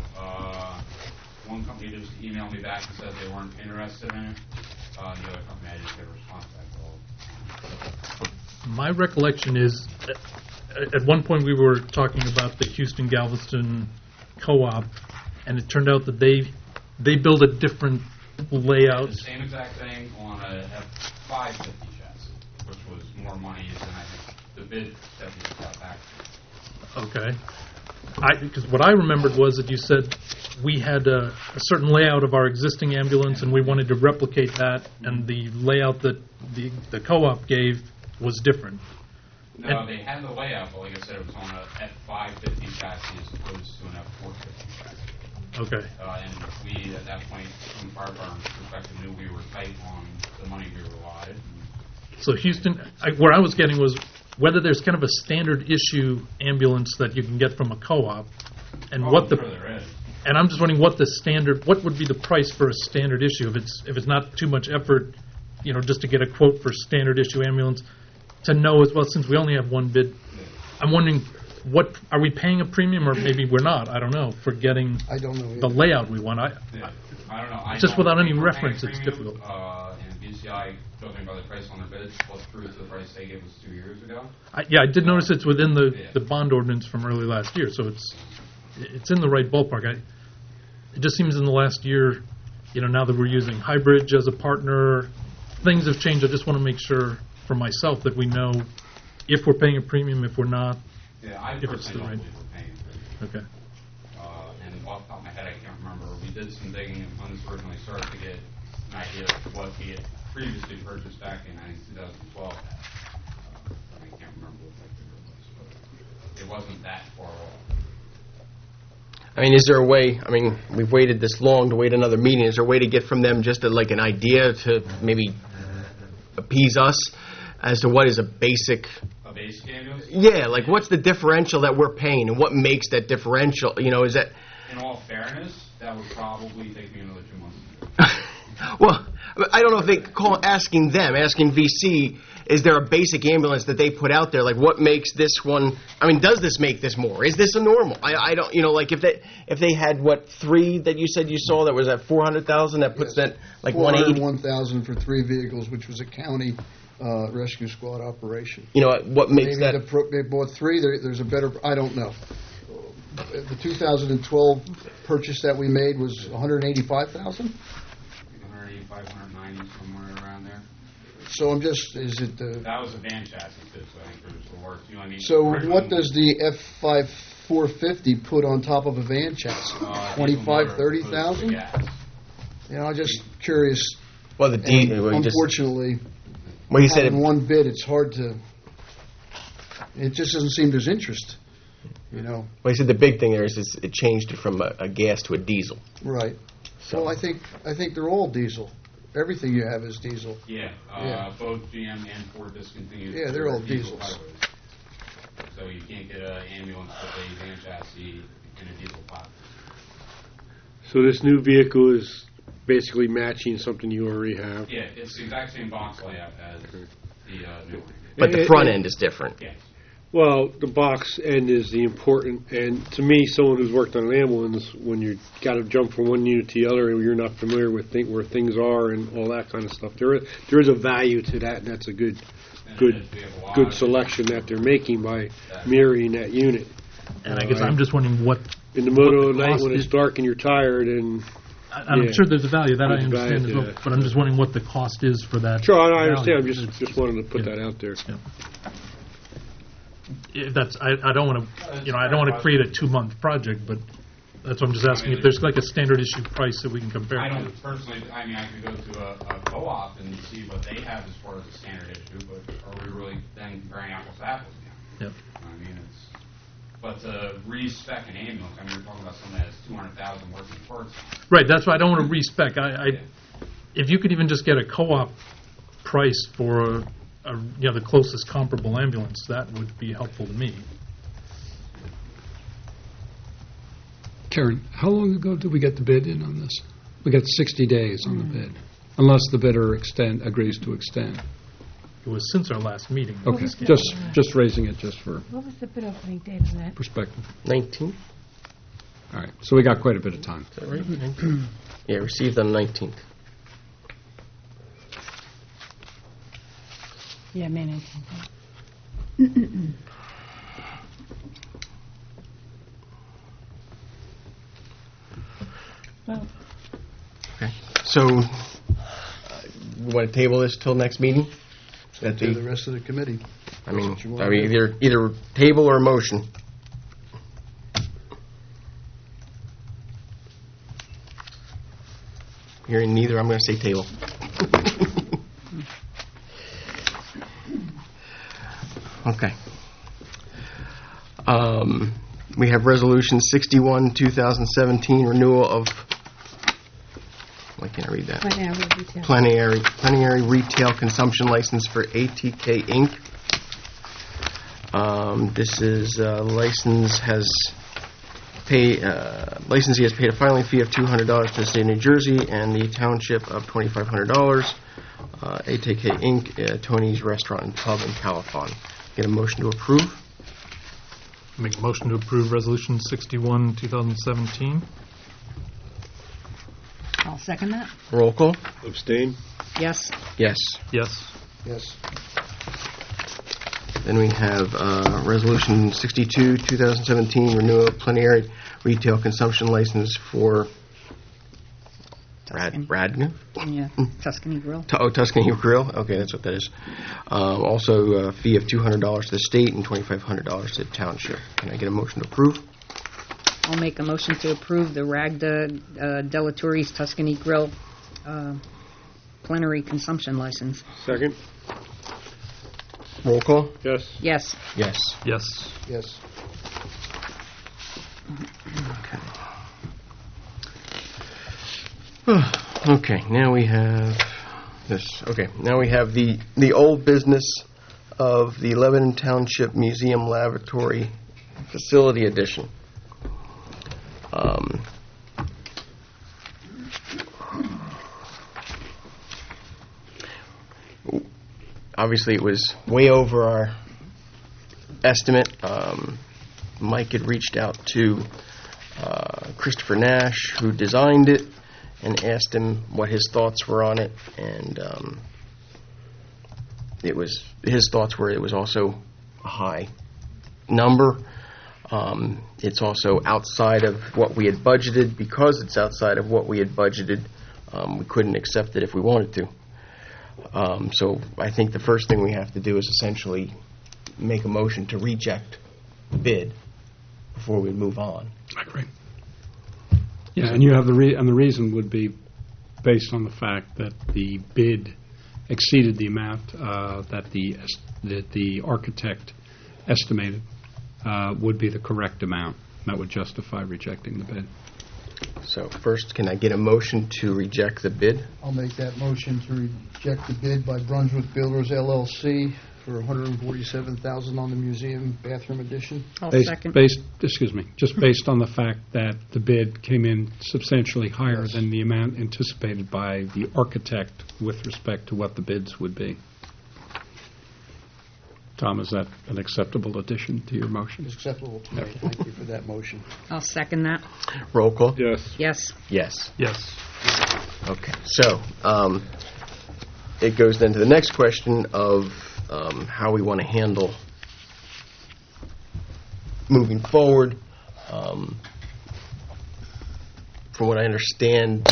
One company just emailed me back and said they weren't interested in it. The other company, I didn't get a response back at all. My recollection is, at one point we were talking about the Houston-Galveston Co-op, and it turned out that they build a different layout. The same exact thing on a F550 chassis, which was more money than I think the bid that we got back. Okay. Because what I remembered was that you said we had a certain layout of our existing ambulance, and we wanted to replicate that, and the layout that the co-op gave was different. No, they had the layout, but like I said, it was on a F550 chassis as opposed to an F450 chassis. Okay. And we, at that point, from the fire department's perspective, knew we were tight on the money we were allotted. So Houston, where I was getting was whether there's kind of a standard issue ambulance that you can get from a co-op, and what the. Sure there is. And I'm just wondering what would be the price for a standard issue if it's not too much effort, just to get a quote for standard issue ambulance, to know as well, since we only have one bid. I'm wondering, what are we paying a premium, or maybe we're not? I don't know, for getting I don't know the layout we want. I don't know. Just without any reference, it's difficult. And BCI, judging by the price on their bids, plus true to the price they gave us 2 years ago. I did notice it's within the bond ordinance from early last year, so it's in the right ballpark. It just seems in the last year, now that we're using Highbridge as a partner, things have changed. I just want to make sure for myself that we know if we're paying a premium, if we're not. Yeah, I if it's personally the right. don't believe we're paying a premium. Okay. And off the top of my head, I can't remember. We did some digging when this originally started to get an idea of what we had previously purchased back in 2012. I can't remember what that figure was, but it wasn't that far off. I mean, is there a way, we've waited this long to wait another meeting, is there a way to get from them just an idea to maybe appease us as to what is a basic... A basic ambulance? Yeah, what's the differential that we're paying, and what makes that differential, is that... In all fairness, that would probably take me another 2 months to do. Well, I don't know if they call asking VC, is there a basic ambulance that they put out there? What makes this one? Does this make this more? Is this a normal? I don't. If they had 3 that you said you saw that was at $400,000, that puts that 180. $101,000 for 3 vehicles, which was a county rescue squad operation. What makes Maybe that? they bought 3. There's a better. I don't know. The 2012 purchase that we made was $185,000. 185, 190, somewhere around there. So I'm just, is it the... That was a van chassis, too, so I think it was the worst. So what does the F5 450 put on top of a van chassis? 25, 30,000? I'm just curious. Well, unfortunately, you said in one bid, it's hard to... It just doesn't seem there's interest, Well, you said the big thing there is it changed it from a gas to a diesel. Right. So. Well, I think they're all diesel. Everything you have is diesel. Yeah, both GM and Ford discontinued. Yeah, they're all diesels. Highways. So you can't get an ambulance with a van chassis in a diesel platform. So this new vehicle is basically matching something you already have? Yeah, it's the exact same box layout as the new one. But the front end is different. Yes. Well, the box end is the important, and to me, someone who's worked on an ambulance, when you got to jump from one unit to the other, and you're not familiar with where things are and all that kind of stuff, there is a value to that, and that's a good selection that they're making by mirroring that unit. And I guess I'm just wondering what... In the middle of the night when it's dark and you're tired and... I'm sure there's a value that I understand as well, but I'm just wondering what the cost is for that. Sure, I understand. I'm just wanted to put that out there. Yeah. I don't want to, I don't want to create a 2-month project, but that's what I'm just asking if there's a standard issue price that we can compare. I don't personally. I could go to a co-op and see what they have as far as a standard issue, but are we really then comparing apples to apples again? Yep. But to re-spec an ambulance, we're talking about something that has 200,000 working parts. Right. That's why I don't want to re-spec. If you could even just get a co-op price for the closest comparable ambulance, that would be helpful to me. Karen, how long ago did we get the bid in on this? We got 60 days on the bid, unless the bidder agrees to extend. It was since our last meeting. Okay, just raising it just for What was the bid opening date on that? perspective. 19th? All right, so we got quite a bit of time. Is that right? Yeah, received on the 19th. Yeah, May 19th. Well, okay. So, you want to table this till next meeting? To the rest of the committee. Either table or motion. Hearing neither, I'm going to say table. Okay. We have Resolution 61, 2017, renewal of, why can't I read that? Plenary retail consumption license for ATK Inc. This is licensee has paid a filing fee of $200 to the state of New Jersey and the township of $2,500. ATK Inc., Tony's Restaurant and Pub in Califon. Get a motion to approve. Make a motion to approve Resolution 61, 2017. I'll second that. Roll call. Abstain? Yes. Yes. Yes. Yes. Then we have Resolution 62, 2017, renewal of plenary retail consumption license for Radnor? Yeah, Tuscany Grill. Tuscany Grill. Okay, that's what that is. Also, a fee of $200 to the state and $2,500 to the township. Can I get a motion to approve? I'll make a motion to approve the Ragda Delaturi's Tuscany Grill plenary consumption license. Second? Roll call. Yes. Yes. Yes. Yes. Yes. Okay, now we have this. Okay, now we have the old business of the Lebanon Township Museum Laboratory Facility Edition. Obviously, it was way over our estimate. Mike had reached out to Christopher Nash, who designed it, and asked him what his thoughts were on it, and his thoughts were it was also a high number. It's also outside of what we had budgeted. Because it's outside of what we had budgeted, we couldn't accept it if we wanted to. So I think the first thing we have to do is essentially make a motion to reject the bid before we move on. I agree. Yeah, and you have the reason would be based on the fact that the bid exceeded the amount that the architect estimated would be the correct amount. That would justify rejecting the bid. So first, can I get a motion to reject the bid? I'll make that motion to reject the bid by Brunswick Builders LLC for $147,000 on the museum bathroom addition. I'll second. Just based on the fact that the bid came in substantially higher than the amount anticipated by the architect with respect to what the bids would be. Tom, is that an acceptable addition to your motion? It's acceptable to me. Thank you for that motion. I'll second that. Roll call? Yes. Yes. Yes. Yes. Okay, so it goes then to the next question of how we want to handle moving forward. From what I understand,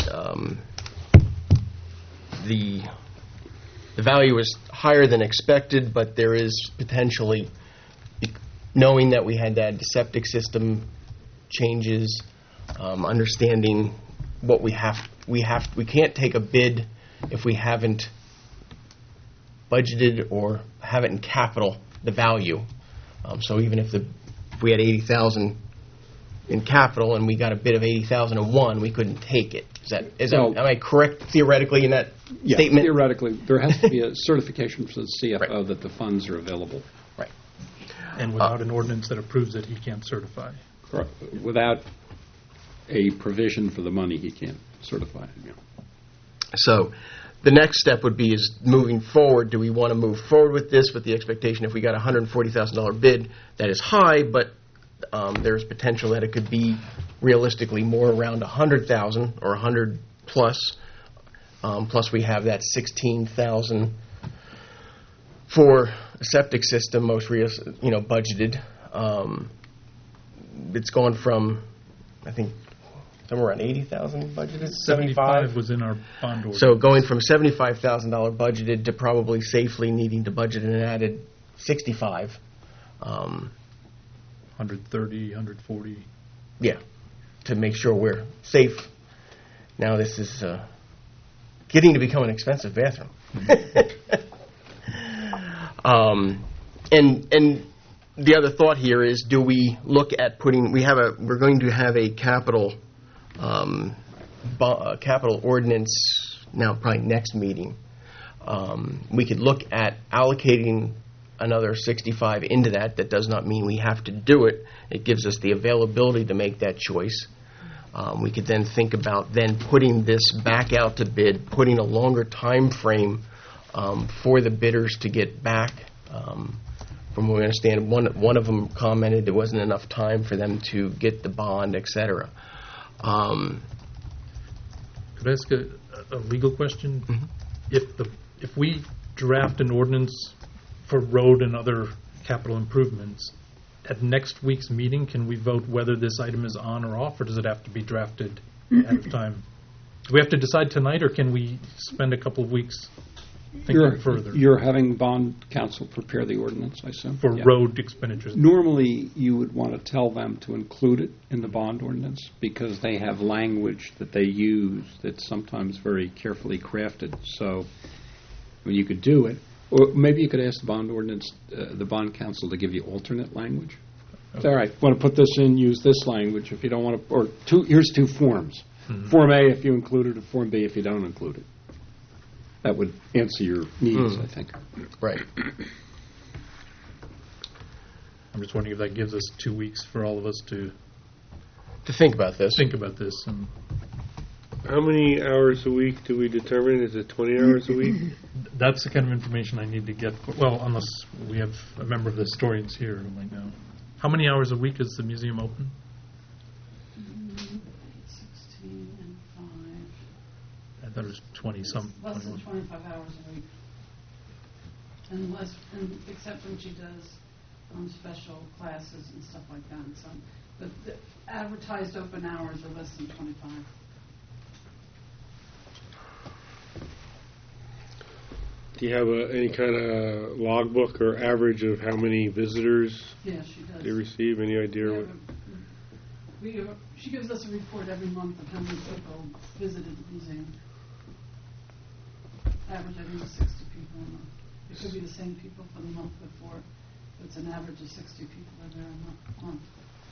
the value is higher than expected, but there is potentially, knowing that we had to add the septic system changes, understanding what we can't take a bid if we haven't budgeted or have it in capital, the value. So even if we had $80,000 in capital and we got a bid of $80,001, we couldn't take it. Am I correct theoretically in that statement? Theoretically, there has to be a certification for the CFO that the funds are available. Right. And without an ordinance that approves it, he can't certify. Correct. Without a provision for the money, he can't certify it. Yeah. So the next step would be is moving forward. Do we want to move forward with this with the expectation if we got a $140,000 bid, that is high, but there's potential that it could be realistically more around $100,000 or $100 plus. Plus we have that $16,000 for a septic system, budgeted. It's gone from, I think, somewhere around $80,000 budgeted. 75 was in our bond order. So going from $75,000 budgeted to probably safely needing to budget an added $65,000. 130, 140. Yeah, to make sure we're safe. Now this is getting to become an expensive bathroom. And the other thought here is, do we look at putting? We're going to have a capital ordinance now, probably next meeting. We could look at allocating another 65 into that. That does not mean we have to do it. It gives us the availability to make that choice. We could then think about then putting this back out to bid, putting a longer time frame for the bidders to get back. From what we understand, one of them commented there wasn't enough time for them to get the bond, et cetera. Could I ask a legal question? Mm-hmm. If we draft an ordinance for road and other capital improvements, at next week's meeting, can we vote whether this item is on or off, or does it have to be drafted ahead of time? Do we have to decide tonight, or can we spend a couple of weeks thinking further? You're having bond counsel prepare the ordinance, I assume? For road expenditures. Normally, you would want to tell them to include it in the bond ordinance because they have language that they use that's sometimes very carefully crafted. So, I mean, you could do it. Or maybe you could ask the bond ordinance, the bond counsel to give you alternate language. Okay. All right, want to put this in, use this language. If you don't want to, or here's two forms. Mm-hmm. Form A if you include it, or Form B if you don't include it. That would answer your needs, I think. Right. I'm just wondering if that gives us 2 weeks for all of us to think about this. And how many hours a week do we determine? Is it 20 hours a week? That's the kind of information I need to get. Well, unless we have a member of the historians here who might know. How many hours a week is the museum open? 16 and 5. I thought it was 20-some. Less than 25 hours a week. And except when she does special classes and stuff like that. So, but the advertised open hours are less than 25. Do you have any kind of logbook or average of how many visitors Yeah, she does. they receive? Any idea? She gives us a report every month of how many people visited the museum. Average, I think, is 60 people a month. It could be the same people for the month before. But it's an average of 60 people are there a month.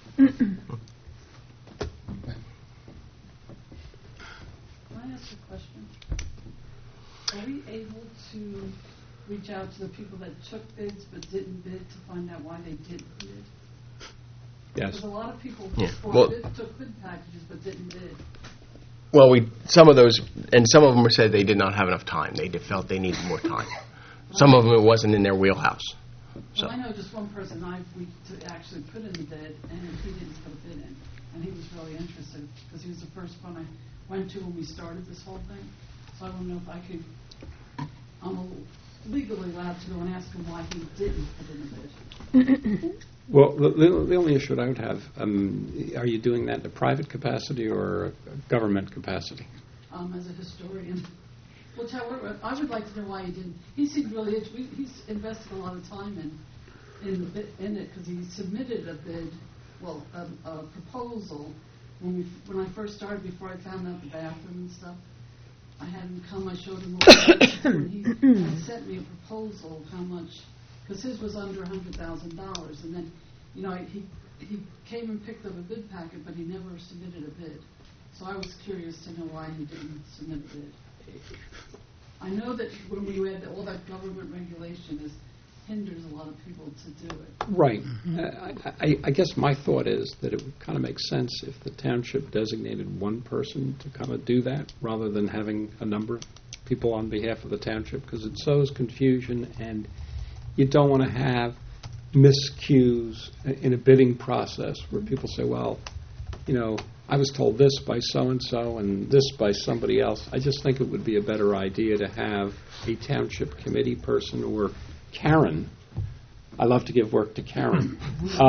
Can I ask a question? Are we able to reach out to the people that took bids but didn't bid to find out why they didn't bid? Yes. Because a lot of people took bid packages but didn't bid. Well, some of those said they did not have enough time. They felt they needed more time. Some of them it wasn't in their wheelhouse. Well, I know just one person we actually put in the bid, and he didn't put a bid in, and he was really interested because he was the first one I went to when we started this whole thing. So I don't know if I could. I'm legally allowed to go and ask him why he didn't put in a bid. Well, the only issue that I would have, are you doing that in a private capacity or a government capacity? As a historian. Whichever, I would like to know why he didn't. He seemed really he's invested a lot of time in it because he submitted a bid, a proposal when I first started, before I found out the bathroom and stuff. I had him come, I showed him what he was doing. He sent me a proposal of how much, because his was under $100,000, and then, he came and picked up a bid packet, but he never submitted a bid. So I was curious to know why he didn't submit a bid. I know that when we had all that government regulation, it hinders a lot of people to do it. Right. I guess my thought is that it would kind of make sense if the township designated one person to kind of do that rather than having a number of people on behalf of the township, because it sows confusion and you don't want to have miscues in a bidding process where people say, well, I was told this by so-and-so and this by somebody else. I just think it would be a better idea to have a township committee person or Karen. I love to give work to Karen.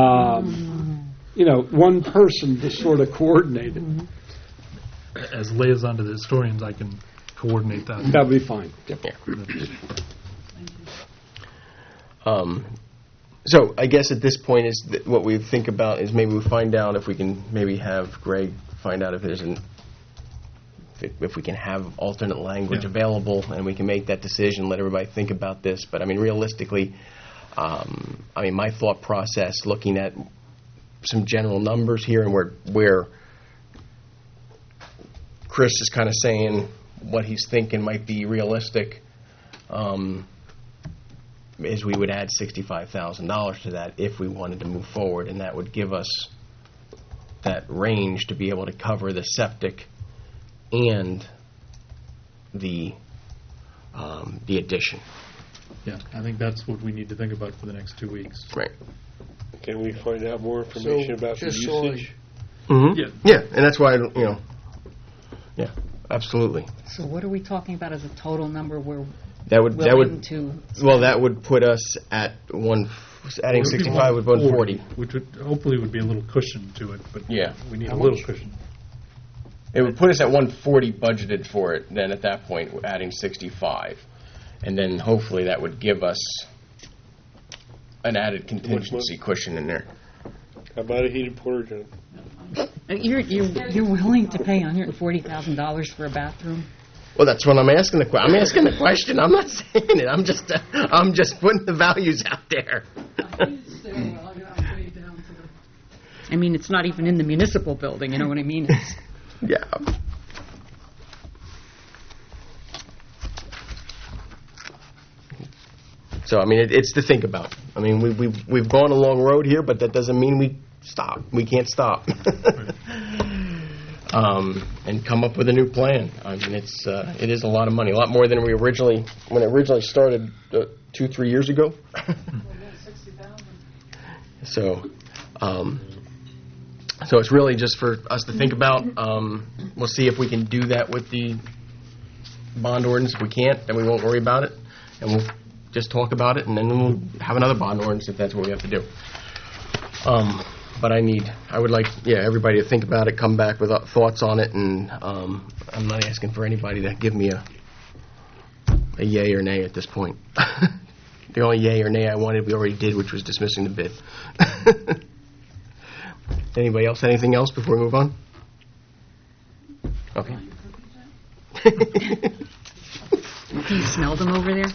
One person to sort of coordinate it. As liaison to the historians, I can coordinate that. That would be fine. Yep. So I guess at this point is what we think about is maybe we find out if we can maybe have Greg find out if there's if we can have alternate language Yeah. available and we can make that decision, let everybody think about this. But I mean, realistically, my thought process, looking at some general numbers here and where Chris is kind of saying what he's thinking might be realistic, is we would add $65,000 to that if we wanted to move forward, and that would give us that range to be able to cover the septic and the addition. Yeah, I think that's what we need to think about for the next 2 weeks. Right. Can we find out more information about the just so usage? Mm-hmm. Yeah. Yeah, and that's why, yeah, absolutely. So what are we talking about as a total number we're That willing would to? well, that would put us at adding 65 would 140. Which would hopefully would be a little cushion to it, but Yeah. we need a little cushion. It would put us at 140 budgeted for it. Then at that point, we're adding 65, and then hopefully that would give us an added contingency cushion in there. How about a heated porta john? You're willing to pay $140,000 for a bathroom? Well, that's what I'm asking I'm asking the question. I'm not saying it. I'm just putting the values out there. I mean, it's not even in the municipal building. You know what I mean? It's, Yeah. So I mean, it's to think about. I mean, we've gone a long road here, but that doesn't mean we stop. We can't stop. And come up with a new plan. I mean, it is a lot of money, a lot more than when it originally started 2-3 years ago. So it's really just for us to think about. We'll see if we can do that with the bond ordinance. If we can't, then we won't worry about it, and we'll just talk about it, and then we'll have another bond ordinance if that's what we have to do. But I would like, everybody to think about it, come back with thoughts on it, and I'm not asking for anybody to give me a yay or nay at this point. The only yay or nay I wanted, we already did, which was dismissing the bid. Anybody else? Anything else before we move on? Okay. can you smell them over there?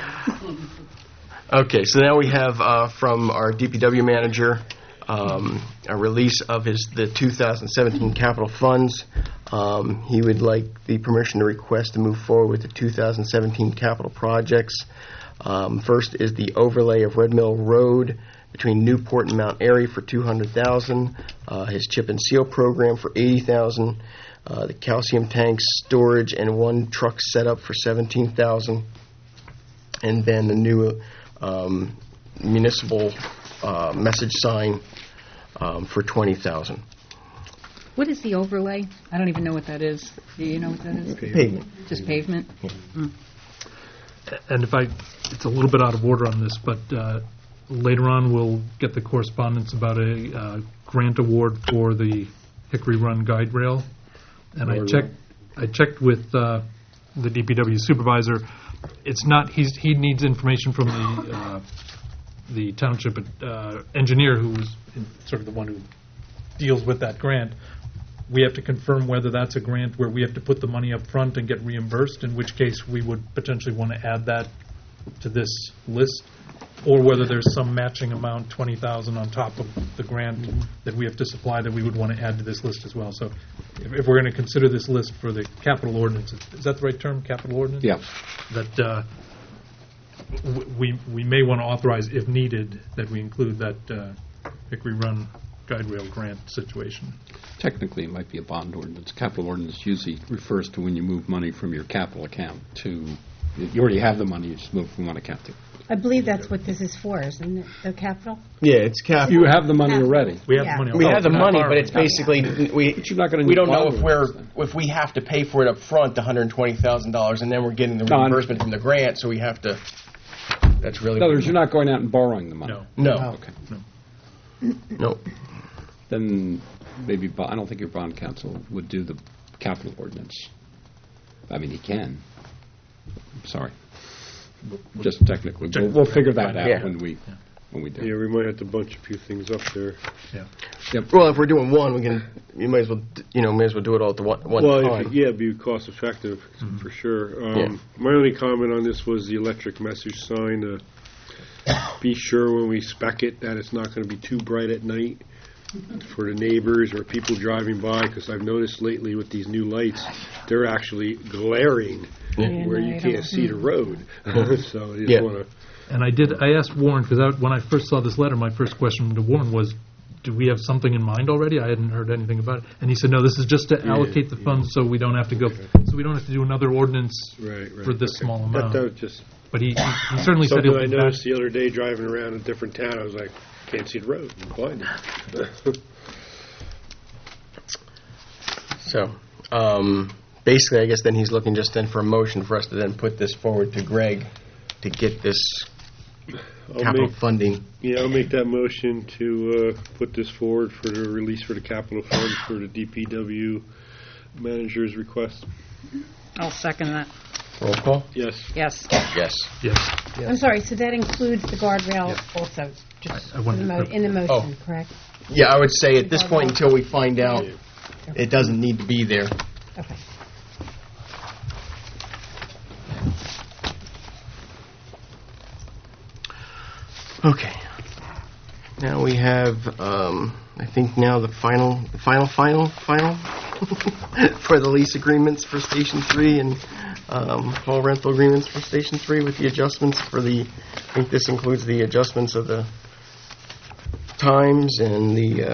Okay, so now we have from our DPW manager a release of the 2017 capital funds. He would like the permission to request to move forward with the 2017 capital projects. First is the overlay of Red Mill Road between Newport and Mount Airy for $200,000. His chip and seal program for $80,000. The calcium tank storage and one truck setup for $17,000. And then the new municipal message sign for $20,000. What is the overlay? I don't even know what that is. Do you know what that is? Pavement. Just pavement? Yeah. Mm. And it's a little bit out of order on this, but later on we'll get the correspondence about a grant award for the Hickory Run guide rail. And I checked with the DPW supervisor. It's not, he needs information from the township engineer, who was sort of the one who deals with that grant. We have to confirm whether that's a grant where we have to put the money up front and get reimbursed, in which case we would potentially want to add that to this list, or whether there's some matching amount, $20,000 on top of the grant that we have to supply that we would want to add to this list as well. So if we're going to consider this list for the capital ordinance, is that the right term, capital ordinance? Yeah. That we may want to authorize, if needed, that we include that Hickory Run guide rail grant situation. Technically, it might be a bond ordinance. Capital ordinance usually refers to when you move money from your capital account to, you already have the money, you just move from one account to. I believe that's what this is for, isn't it? The capital? Yeah, it's capital. You have the money already. We have Yeah. the money. We have the we're not money, but borrowing. it's basically we But you're not going to we need don't know bond if we have to pay for it up front, the $120,000, and then we're getting the No, reimbursement from the grant, so we have to. That's really. In other words, you're not going out and borrowing the money. No. No. Okay. No. Then maybe, I don't think your bond counsel would do the capital ordinance. I mean, he can. Sorry. Just technically. We'll figure that out Yeah. when we when we do. Yeah, we might have to bunch a few things up there. Well, if we're doing one, you might as well, do it all at the one Well, time. it'd be cost effective for sure. My only comment on this was the electric message sign. Be sure when we spec it that it's not going to be too bright at night for the neighbors or people driving by, because I've noticed lately with these new lights, they're actually glaring where you can't see the road. So you just want to... And I asked Warren, because when I first saw this letter, my first question to Warren was, do we have something in mind already? I hadn't heard anything about it. And he said, no, this is just to allocate the funds so we don't have to go, so we don't have to do another ordinance for this small amount. That was just... But he certainly said something he'll I be back. noticed the other day driving around a different town. I was like, can't see the road. I'm blinded. So, basically, I guess then he's looking just then for a motion for us to then put this forward to Greg to get this capital funding. Yeah, I'll make that motion to put this forward for the release for the capital fund for the DPW manager's request. I'll second that. Roll call? Yes. Yes. Yes. Yes. I'm sorry, so that includes the guardrail also, just I wanted in the motion, correct? Yeah, I would say at this point, until we find out, it doesn't need to be there. Okay. Okay. Now we have, I think now the final for the lease agreements for Station 3 and hall rental agreements for Station 3 with the adjustments for I think this includes the adjustments of the times and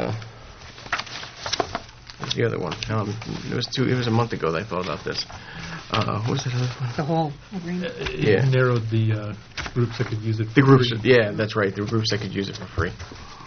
what's the other one? It was a month ago that I thought about this. What was that other one? The whole agreement. It narrowed the groups that could use it for The groups, free. yeah, that's right. The groups that could use it for free.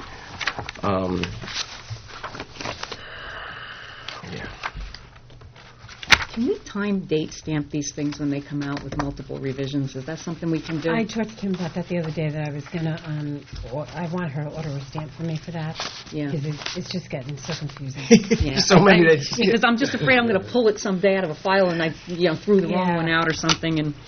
Yeah. Can we time date stamp these things when they come out with multiple revisions? Is that something we can do? I talked to Kim about that the other day, that I was going to, I want her to order a stamp for me for that. Yeah. Because it's just getting so confusing. Yeah. So many that Because I'm just afraid I'm going to pull it someday out of a file and I threw the wrong one out or something. And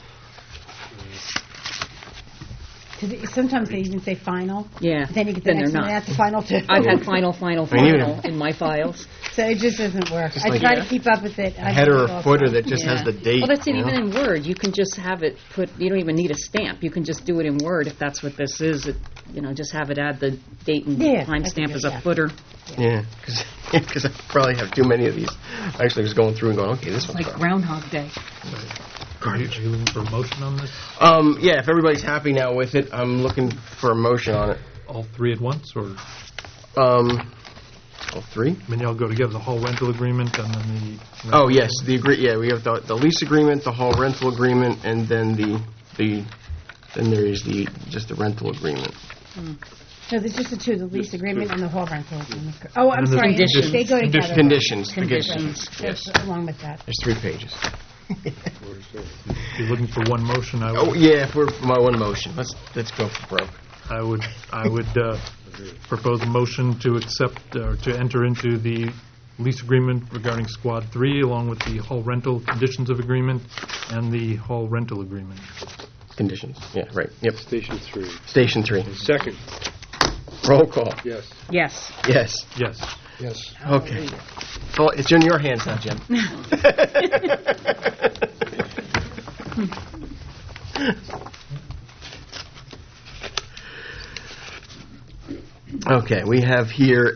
Because sometimes they even say final. yeah, Then you get the then next they're one not. after final too. I've had final even- in my files. So it just doesn't work. I like try a to keep up with it. a header or footer that just has Yeah. the date. Well, that's it. you know? Even in Word, you can just have it put. You don't even need a stamp. You can just do it in Word if that's what this is. Just have it add the date and Yeah, time I stamp think as yeah. a footer. Yeah, because I probably have too many of these. I actually was going through and going, okay, this one's Like Groundhog Day. Are you looking for a motion on this? Yeah, if everybody's happy now with it, I'm looking for a motion on it. All three at once, or All three? I mean, y'all go together, the hall rental agreement and then the... Oh, yes, we have the lease agreement, the hall rental agreement, and then then there is just the rental agreement. No, there's just the two, the lease agreement and the hall rental agreement. Oh, I'm And then sorry. conditions. They go together. Conditions. Conditions. Yes. Along with that. There's 3 pages. If you're looking for one motion, I would... Oh, yeah, for my one motion. Let's go for broke. I would propose a motion to accept or to enter into the lease agreement regarding Squad 3, along with the hall rental conditions of agreement and the hall rental agreement. Conditions. Yeah, right. Yep. Station 3. Station 3. Second. Roll call. Yes. Yes. Yes. Yes. Yes. Okay. Well, it's in your hands now, Jim. Okay, we have here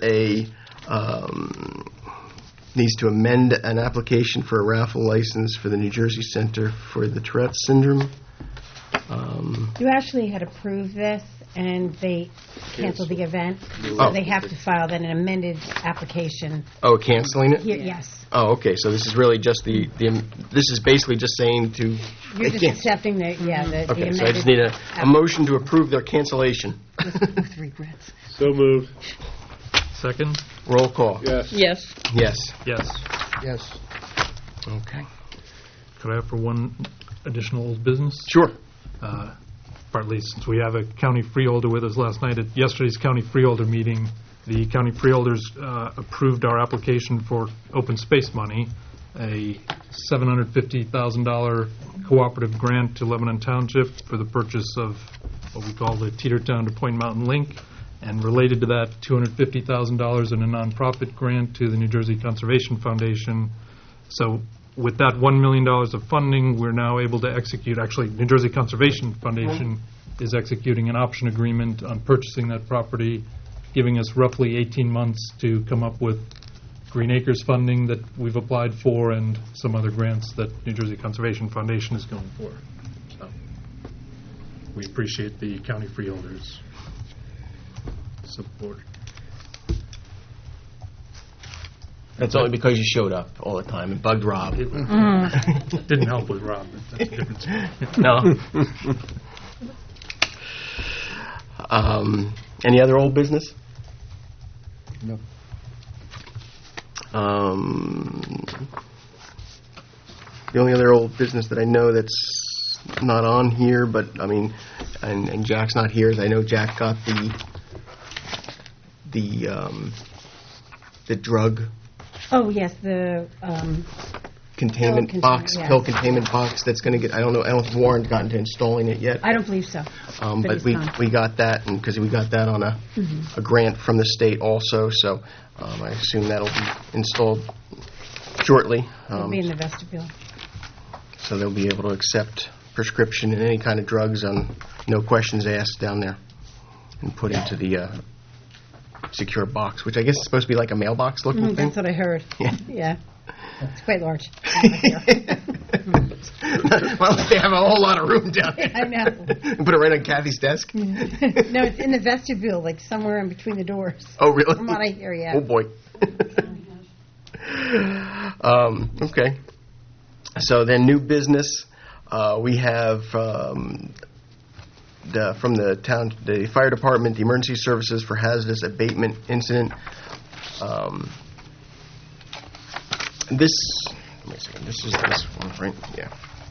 needs to amend an application for a raffle license for the New Jersey Center for the Tourette Syndrome. You actually had approved this, and they canceled the event. So Oh. they have to file then an amended application. Oh, canceling it? Here, yes. Oh, okay, so this is really just this is basically just saying to... You're just accepting the amended. Okay, so I just need a motion to approve their cancellation. With regrets. So moved. Second? Roll call. Yes. Yes. Yes. Yes. Yes. Okay. Could I have for one additional old business? Sure. Partly since we have a county freeholder with us last night. At yesterday's county freeholder meeting, the county freeholders approved our application for open space money, a $750,000 cooperative grant to Lebanon Township for the purchase of what we call the Teetertown to Point Mountain Link, and related to that, $250,000 in a nonprofit grant to the New Jersey Conservation Foundation. So with that $1 million of funding, we're now able to execute, actually, New Jersey Conservation Foundation is executing an option agreement on purchasing that property, giving us roughly 18 months to come up with Green Acres funding that we've applied for and some other grants that New Jersey Conservation Foundation is going for. So we appreciate the county freeholders' support. That's only because you showed up all the time and bugged Rob. Didn't help with Rob. That's the difference. No. Any other old business? No. The only other old business that I know that's not on here, but I mean, and Jack's not here, is I know Jack got the drug Oh, yes, the, containment Pill box, container, pill yes. containment box that's going to get, I don't know if Warren's gotten to installing it yet. I don't believe so. But it's we done. got that, and because we got that on a grant from the state also, so I assume that'll be installed shortly. It'll be in the vestibule. So they'll be able to accept prescription and any kind of drugs on no questions asked down there and put into the secure box, which I guess is supposed to be like a mailbox looking thing. That's what I heard. Yeah. Yeah. It's quite large. Well, they have a whole lot of room down there. I know. Put it right on Kathy's desk? No, it's in the vestibule, like somewhere in between the doors. Oh, really? From what I hear, yeah. Oh, boy. Okay. So then new business, we have from the town, the fire department, the emergency services for hazardous abatement incident. This, let me see, this is this one, right? Yeah.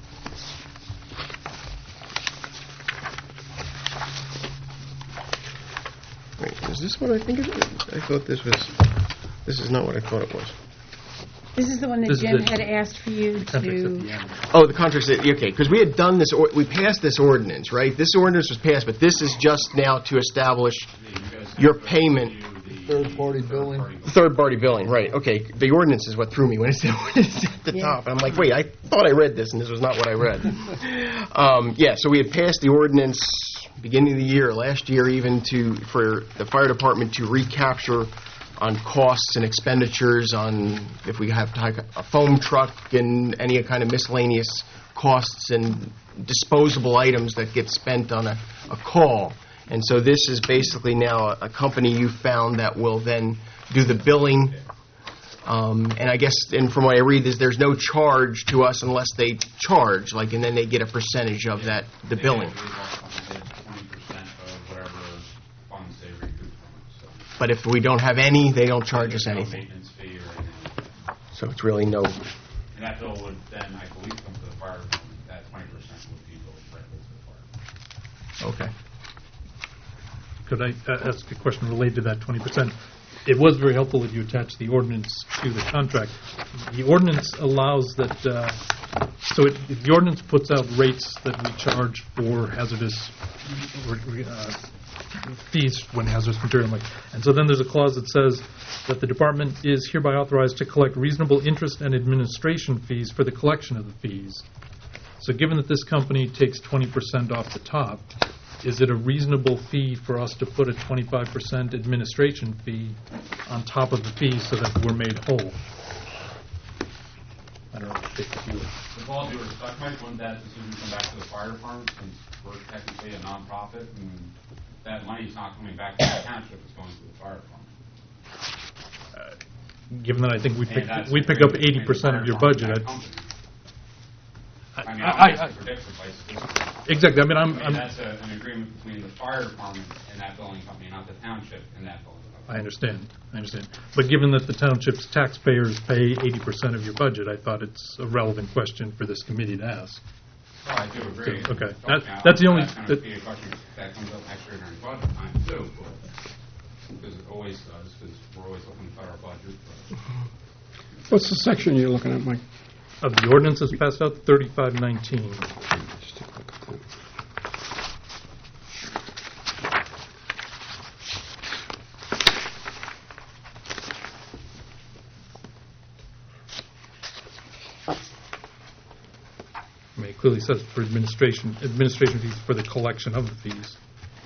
Wait, is this what I think it is? I thought this is not what I thought it was. This is the one that This is Jim the- had asked for you Contracts at to... the end. Oh, the contracts, okay, because we had done this, we passed this ordinance, right? This ordinance was passed, but this is just now to establish your payment. Third-party billing. Third-party billing, right, okay. The ordinance is what threw me when it said ordinance at the top. I'm like, wait, I thought I read this, and this was not what I read. Yeah, so we had passed the ordinance beginning of the year, last year even, for the fire department to recapture on costs and expenditures on if we have like a foam truck and any kind of miscellaneous costs and disposable items that get spent on a call. And so this is basically now a company you found that will then do the billing. And I guess, and from what I read, is there's no charge to us unless they charge, like, and then they get a percentage of that, the billing. 20% of whatever funds they recoup from it, so. But if we don't have any, they don't charge us There's no anything. maintenance fee or anything. So it's really no... And that bill would then, I believe, come to the fire department. That 20% would be billed directly to the fire department. Okay. Could I ask a question related to that 20%? It was very helpful that you attached the ordinance to the contract. The ordinance allows that, the ordinance puts out rates that we charge for hazardous fees when hazardous material. And so then there's a clause that says that the department is hereby authorized to collect reasonable interest and administration fees for the collection of the fees. So given that this company takes 20% off the top, is it a reasonable fee for us to put a 25% administration fee on top of the fee so that we're made whole? I don't know if you would. With all due respect, Mike, wouldn't that decision come back to the fire department since we're technically a nonprofit and that money's not coming back to the township, it's going to the fire department? Given that I think we And that's pick up the agreement between 80% of your the fire budget. department and that company. I mean, I- I'm not to predict the price. Exactly. I mean, I mean, that's an agreement between the fire department and that billing company, not the township and that billing company. I understand. But given that the township's taxpayers pay 80% of your budget, I thought it's a relevant question for this committee to ask. Well, I do agree. So, okay. Now, That's the only- That's going to be a question that comes up next year during budget time too, because it always does, because we're always looking to cut our budget. What's the section you're looking at, Mike? Of the ordinance that's passed out, 3519. Just take a look at that. clearly says for administration fees for the collection of the fees.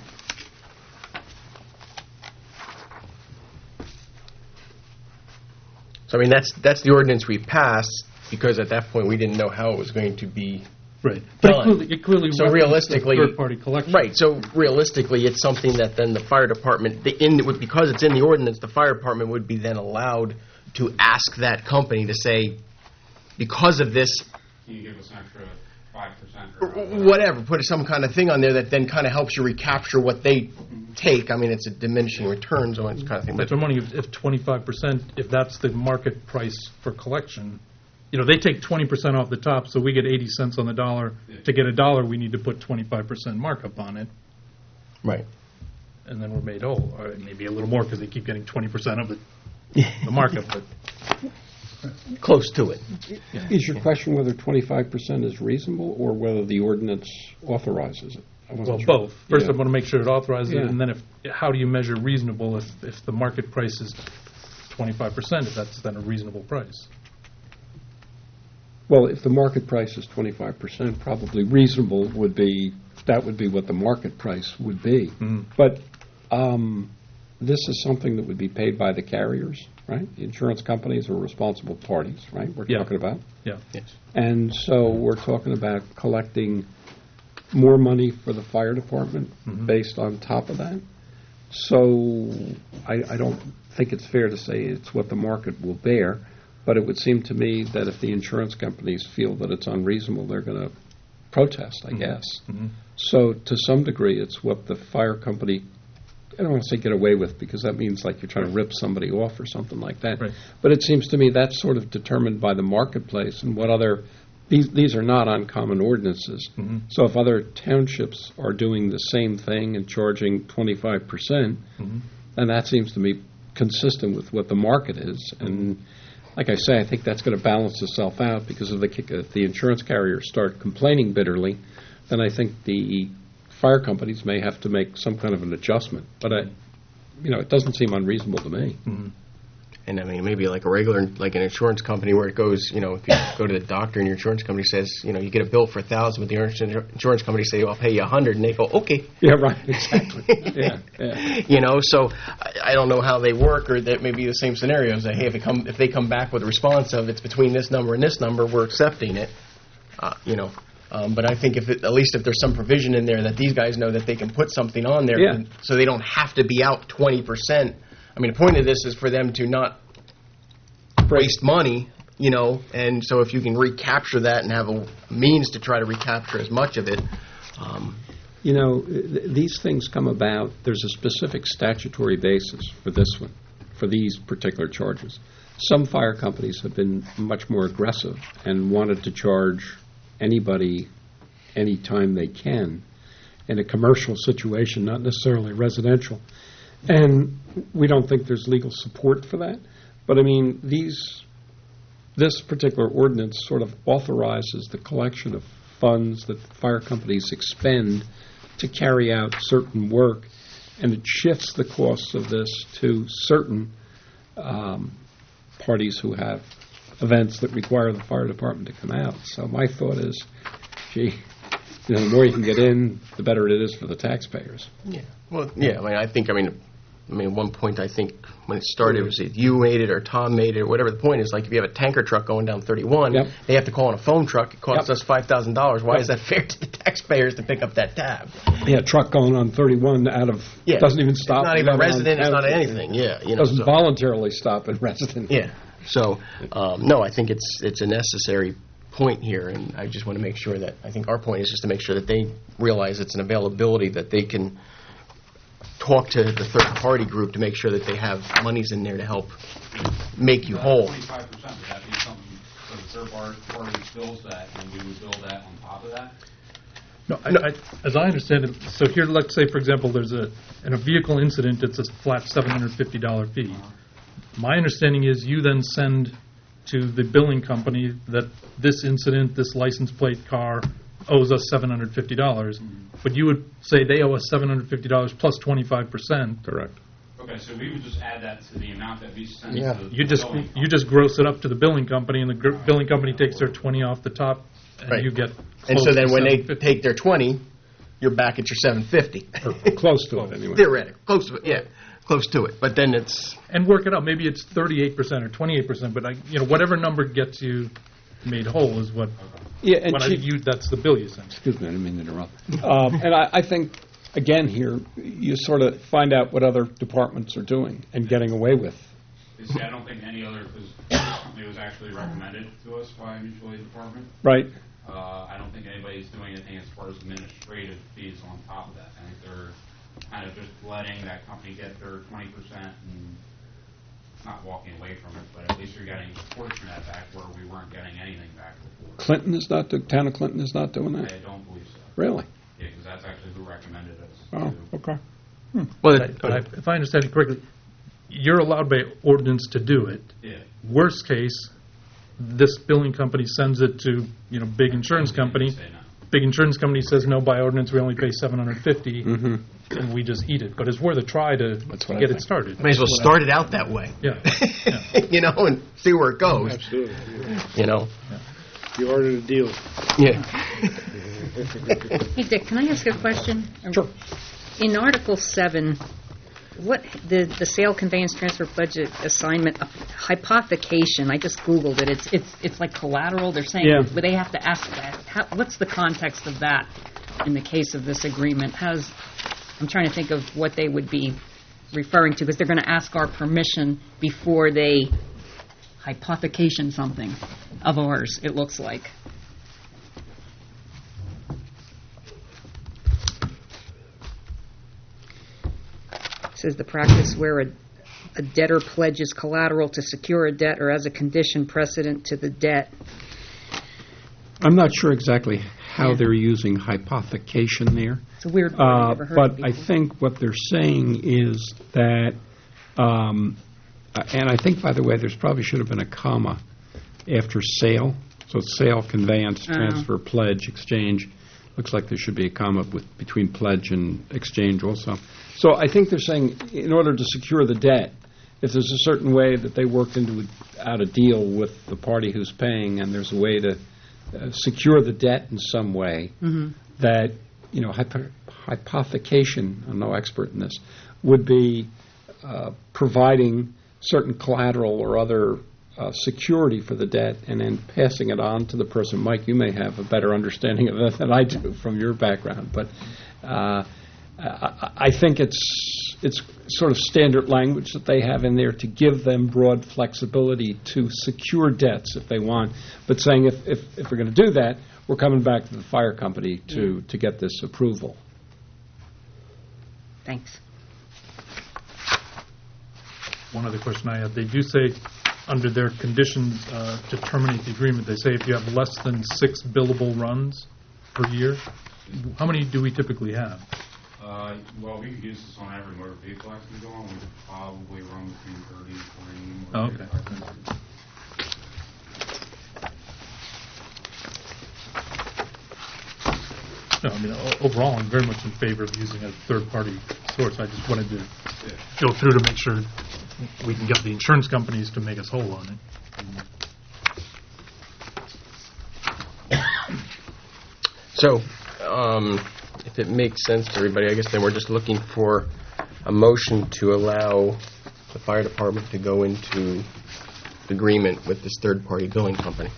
So, I mean, that's the ordinance we passed, because at that point, we didn't know how it was going to be Right. But done. it clearly So references realistically, third-party collection. Right, so realistically, it's something that then the fire department, because it's in the ordinance, the fire department would be then allowed to ask that company to say, because of this, Can you give us an extra 5% or whatever, put some kind of thing on there that then kind of helps you recapture what they take. I mean, it's a diminishing returns on kind of thing. But I'm wondering if 25%, if that's the market price for collection, they take 20% off the top, so we get 80 cents on the dollar. To get $1, we need to put 25% markup on it. Right. And then we're made whole, or maybe a little more because they keep getting 20% of the markup. But close to it. Yeah. Is your question whether 25% is reasonable or whether the ordinance authorizes it? Well, both. First, Yeah. I want to make sure it authorizes it, Yeah. and then how do you measure reasonable if the market price is 25%, if that's then a reasonable price? Well, if the market price is 25%, probably reasonable would be what the market price would be. Mm. But this is something that would be paid by the carriers, right? The insurance companies are responsible parties, right? We're Yeah. talking about. Yeah. Yes. And so we're talking about collecting more money for the fire department based on top of that. So I don't think it's fair to say it's what the market will bear, but it would seem to me that if the insurance companies feel that it's unreasonable, they're going to protest, I guess. Mhm. So to some degree, it's what the fire company, I don't want to say get away with, because that means like you're trying to rip somebody off or something like that. Right. But it seems to me that's sort of determined by the marketplace and what other, these are not uncommon ordinances. Mhm. So if other townships are doing the same thing and charging 25%, then that seems to me consistent with what the market is. And like I say, I think that's going to balance itself out, because if the insurance carriers start complaining bitterly, then I think the fire companies may have to make some kind of an adjustment. But it doesn't seem unreasonable to me. And I mean, maybe like like an insurance company where it goes, if you go to the doctor and your insurance company says, you get a bill for $1,000, but the insurance company say, I'll pay you $100, and they go, okay. Yeah, right, exactly. Yeah. So I don't know how they work, or that may be the same scenario. Say, hey, if they come back with a response of it's between this number and this number, we're accepting it. But I think at least if there's some provision in there that these guys know that they can put something on there, Yeah. so they don't have to be out 20%. I mean, the point of this is for them to not waste money, and so if you can recapture that and have a means to try to recapture as much of it. These things come about, there's a specific statutory basis for this one, for these particular charges. Some fire companies have been much more aggressive and wanted to charge anybody anytime they can in a commercial situation, not necessarily residential. And we don't think there's legal support for that. But, I mean, this particular ordinance sort of authorizes the collection of funds that fire companies expend to carry out certain work, and it shifts the costs of this to certain parties who have events that require the fire department to come out. So my thought is, the more you can get in, the better it is for the taxpayers. Yeah. Well, yeah. I mean, at one point, I think when it started, it was you made it or Tom made it or whatever. The point is, like, if you have a tanker truck going down 31, Yep. they have to call on a phone truck. It costs Yep. us $5,000. Why Yep. is that fair to the taxpayers to pick up that tab? Yeah, truck going on 31 Yeah. doesn't even stop. It's not even on resident. It's not township. anything. Yeah. Doesn't so- voluntarily stop at resident. Yeah. So, no, I think it's a necessary point here, and I just want to make sure that, I think our point is just to make sure that they realize it's an availability, that they can talk to the third-party group to make sure that they have monies in there to help make you whole. 25%, would that be something for the third party bills that, and we would bill that on top of that? No, as I understand it, so here, let's say, for example, there's in a vehicle incident, it's a flat $750 fee. My understanding is you then send to the billing company that this incident, this license plate car owes us $750, but you would say they owe us $750 plus 25%. Correct. Okay, so we would just add that to the amount that we send Yeah. to the You just billing gross it up to the billing company, and the billing company takes their 20 off the top and Right. you get And close so to then when they 750. take their 20, you're back at your 750. Or close to it, anyway. Theoretically. Close to it, yeah. Close to it. But then it's, And work it out. Maybe it's 38% or 28%, but whatever number gets you made whole is what. Yeah, and When I Chief- use that's the bill you sent. Excuse me, I didn't mean to interrupt. And I think, again, here, you sort of find out what other departments are doing and getting away with. You see, I don't think any other, because this company was actually recommended to us by a mutual aid department. Right? I don't think anybody's doing anything as far as administrative fees on top of that. I think they're kind of just letting that company get their 20% and not walking away from it, but at least you're getting a portion of that back where we weren't getting anything back before. Clinton is not, town of Clinton is not doing that? I don't believe so. Really? Yeah, because that's actually who recommended us. Oh, to. okay. But if I understand it correctly, you're allowed by ordinance to do it. Yeah. Worst case, this billing company sends it to big insurance company. Say no. Big insurance company says no, by ordinance we only pay $750, Mm-hmm. and we just eat it. But it's worth a try to That's what I get think. it started. might as well start it out that way. Yeah. And see where it goes. Absolutely. You The art of the deal. Yeah. Hey, Dick, can I ask a question? Sure. In Article 7, what the sale, conveyance, transfer, budget assignment, hypothecation, I just Googled it. It's like collateral. They're saying, Yeah. but they have to ask that. What's the context of that in the case of this agreement? I'm trying to think of what they would be referring to, because they're going to ask our permission before they hypothecation something of ours, it looks like. It says the practice where a debtor pledges collateral to secure a debt or as a condition precedent to the debt. I'm not sure exactly how they're using hypothecation there. It's a weird word. I've never heard But of I before. think what they're saying is that, and I think, by the way, there's probably should have been a comma after sale. So it's sale, conveyance, transfer, pledge, exchange. Looks like there should be a comma between pledge and exchange also. So I think they're saying in order to secure the debt, if there's a certain way that they worked out a deal with the party who's paying, and there's a way to secure the debt in some way, that hypothecation, I'm no expert in this, would be providing certain collateral or other security for the debt and then passing it on to the person. Mike, you may have a better understanding of that than I do from your background, but I think it's sort of standard language that they have in there to give them broad flexibility to secure debts if they want, but saying if we're going to do that, we're coming back to the fire company to get this approval. Thanks. One other question I had, they do say under their conditions to terminate the agreement, they say if you have less than 6 billable runs per year, how many do we typically have? Well, we could use this on every motor vehicle accident we go on. We could probably run between 30 and 40. Oh, okay. No, I mean, overall, I'm very much in favor of using a third-party source. I just wanted to go through to make sure we can get the insurance companies to make us whole on it. So, if it makes sense to everybody, I guess then we're just looking for a motion to allow the fire department to go into agreement with this third-party billing company.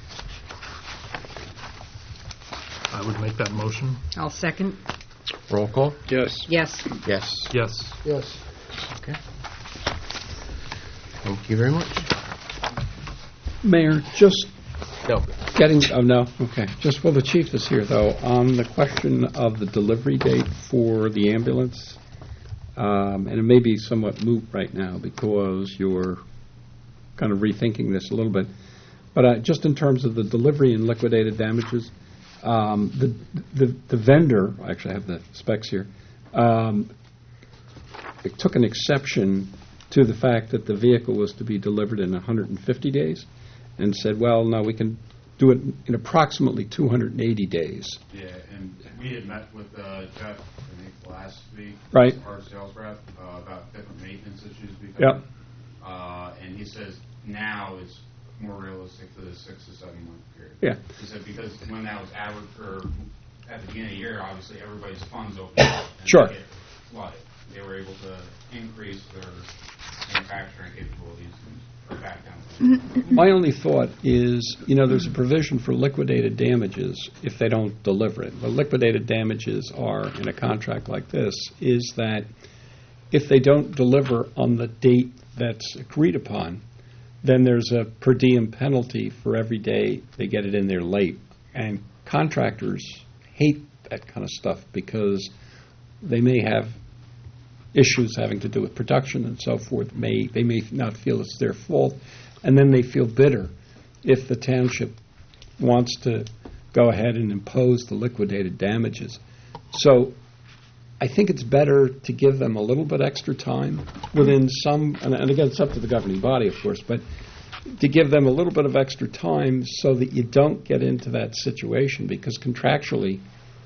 I would make that motion. I'll second. Roll call? Yes. Yes. Yes. Yes. Yes. Okay. Thank you very much. Mayor, just No. Just while the chief is here, though, on the question of the delivery date for the ambulance, and it may be somewhat moot right now because you're kind of rethinking this a little bit, but just in terms of the delivery and liquidated damages, the vendor, I actually have the specs here, it took an exception to the fact that the vehicle was to be delivered in 150 days and said, well, no, we can do it in approximately 280 days. Yeah, and we had met with Jeff, I think, last week, Right. our sales rep, about different maintenance issues we've Yep. had. And he says now is more realistic to the 6 to 7 month period. Yeah. Is that because when that was average, or at the beginning of the year, obviously everybody's funds opened up and Sure. they get flooded. They were able to increase their manufacturing capabilities and back down. My only thought is, there's a provision for liquidated damages if they don't deliver it. What liquidated damages are in a contract like this is that if they don't deliver on the date that's agreed upon, then there's a per diem penalty for every day they get it in there late. And contractors hate that kind of stuff because they may have issues having to do with production and so forth. They may not feel it's their fault, and then they feel bitter if the township wants to go ahead and impose the liquidated damages. So I think it's better to give them a little bit extra time within some, and again, it's up to the governing body, of course, but to give them a little bit of extra time so that you don't get into that situation, because contractually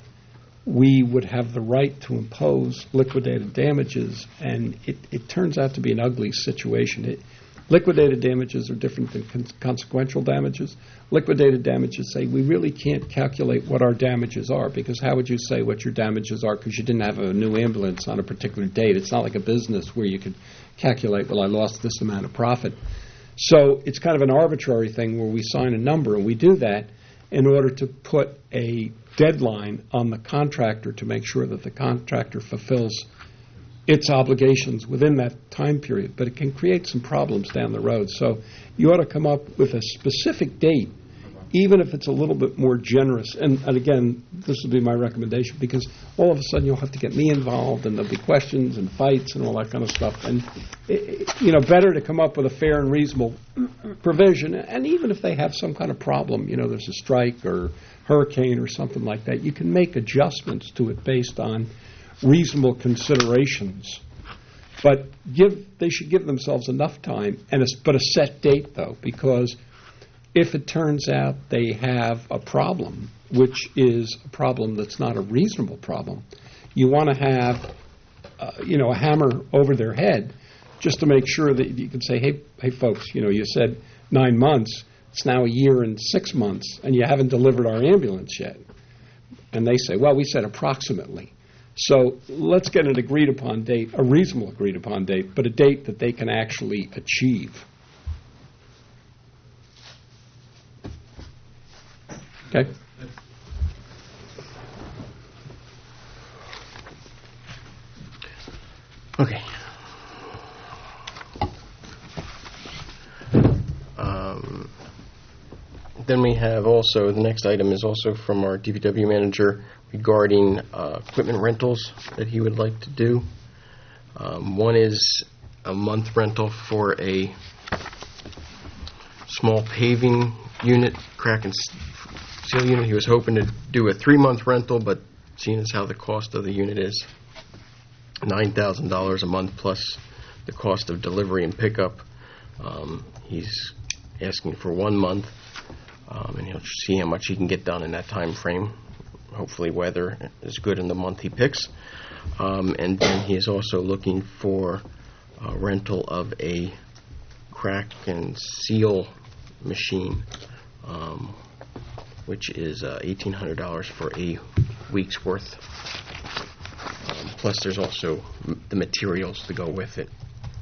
we would have the right to impose liquidated damages, and it turns out to be an ugly situation. Liquidated damages are different than consequential damages. Liquidated damages say we really can't calculate what our damages are, because how would you say what your damages are because you didn't have a new ambulance on a particular date? It's not like a business where you could calculate, well, I lost this amount of profit. So it's kind of an arbitrary thing where we sign a number, and we do that in order to put a deadline on the contractor to make sure that the contractor fulfills its obligations within that time period. But it can create some problems down the road. So you ought to come up with a specific date, even if it's a little bit more generous. And again, this would be my recommendation, because all of a sudden you'll have to get me involved, and there'll be questions and fights and all that kind of stuff. And, better to come up with a fair and reasonable provision. And even if they have some kind of problem, there's a strike or hurricane or something like that, you can make adjustments to it based on reasonable considerations. But they should give themselves enough time, but a set date, though, because if it turns out they have a problem, which is a problem that's not a reasonable problem, you want to have a hammer over their head just to make sure that you can say, hey folks, you said 9 months, it's now 1 year and 6 months, and you haven't delivered our ambulance yet. And they say, well, we said approximately. So let's get an agreed upon date, a reasonable agreed upon date, but a date that they can actually achieve. Okay? Okay. Then we have also, the next item is also from our DPW manager regarding equipment rentals that he would like to do. One is a month rental for a small paving unit, crack and seal unit. He was hoping to do a 3-month rental, but seeing as how the cost of the unit is $9,000 a month plus the cost of delivery and pickup, he's asking for 1 month. And he'll see how much he can get done in that time frame. Hopefully weather is good in the month he picks. And then he is also looking for a rental of a crack and seal machine, which is $1,800 for a week's worth. Plus there's also the materials to go with it.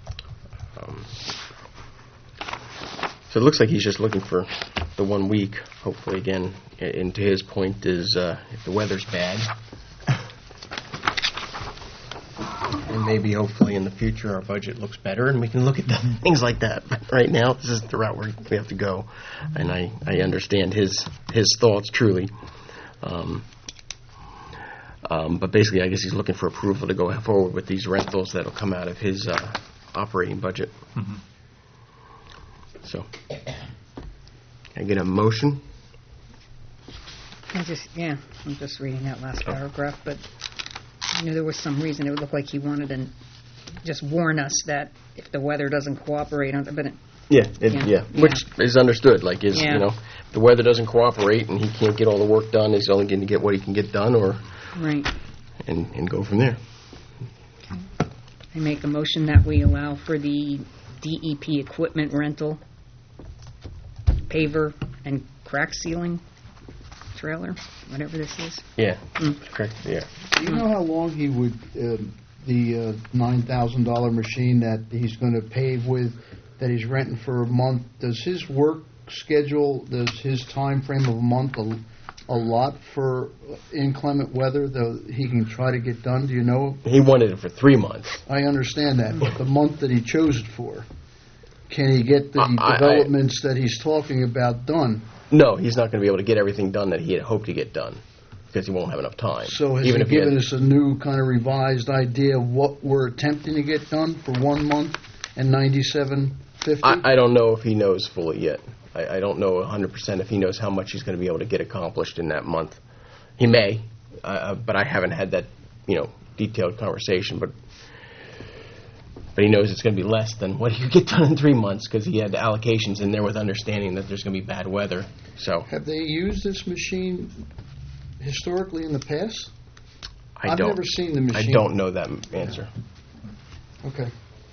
So it looks like he's just looking for the 1 week. Hopefully, again, and to his point is if the weather's bad, and maybe hopefully in the future our budget looks better and we can look at things like that. But right now, this is the route we have to go, and I understand his thoughts truly. But basically, I guess he's looking for approval to go forward with these rentals that'll come out of his operating budget. Mm-hmm. So, can I get a motion? I'm just reading that last paragraph, but there was some reason it would look like he wanted to just warn us that if the weather doesn't cooperate, which is understood. Like, if the weather doesn't cooperate and he can't get all the work done, he's only going to get what he can get done, or right, and go from there. Okay. I make a motion that we allow for the DEP equipment rental paver and crack sealing trailer, whatever this is. Yeah, correct, yeah. Do you know how long he would, the $9,000 machine that he's going to pave with, that he's renting for a month, does his work schedule, does his time frame of a month a lot for inclement weather that he can try to get done? Do you know? He wanted it for 3 months. I understand that, but the month that he chose it for, can he get the developments that he's talking about done? No, he's not going to be able to get everything done that he had hoped to get done because he won't have enough time. So has he given us a new kind of revised idea of what we're attempting to get done for 1 month and $97.50? I don't know if he knows fully yet. I don't know 100% if he knows how much he's going to be able to get accomplished in that month. He may, but I haven't had that, detailed conversation. But he knows it's going to be less than what he could get done in 3 months because he had allocations in there with understanding that there's going to be bad weather. So have they used this machine historically in the past? I've never seen the machine. I don't know that answer. Okay.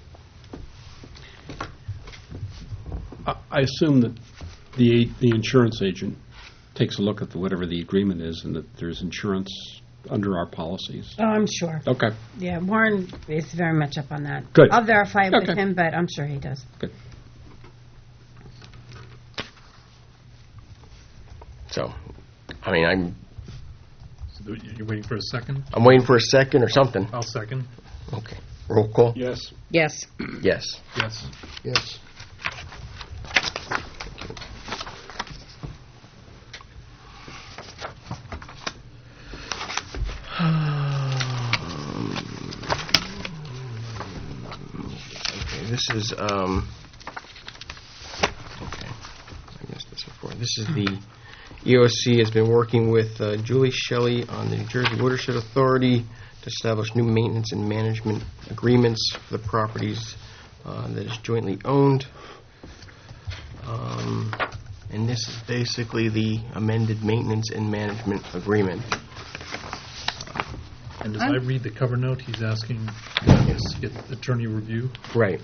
I assume that the insurance agent takes a look at whatever the agreement is and that there's insurance under our policies. Oh, I'm sure. Okay. Yeah, Warren is very much up on that. Good. I'll verify it with him, but I'm sure he does. Good. So, I'm... So you're waiting for a second? I'm waiting for a second or something. I'll second. Okay. Roll call? Yes. Yes. Yes. Yes. Yes. This is, okay, I missed this before. This is the EOC has been working with Julie Shelley on the New Jersey Watershed Authority to establish new maintenance and management agreements for the properties that is jointly owned. And this is basically the amended maintenance and management agreement. And as I read the cover note, he's asking to get attorney review. Right.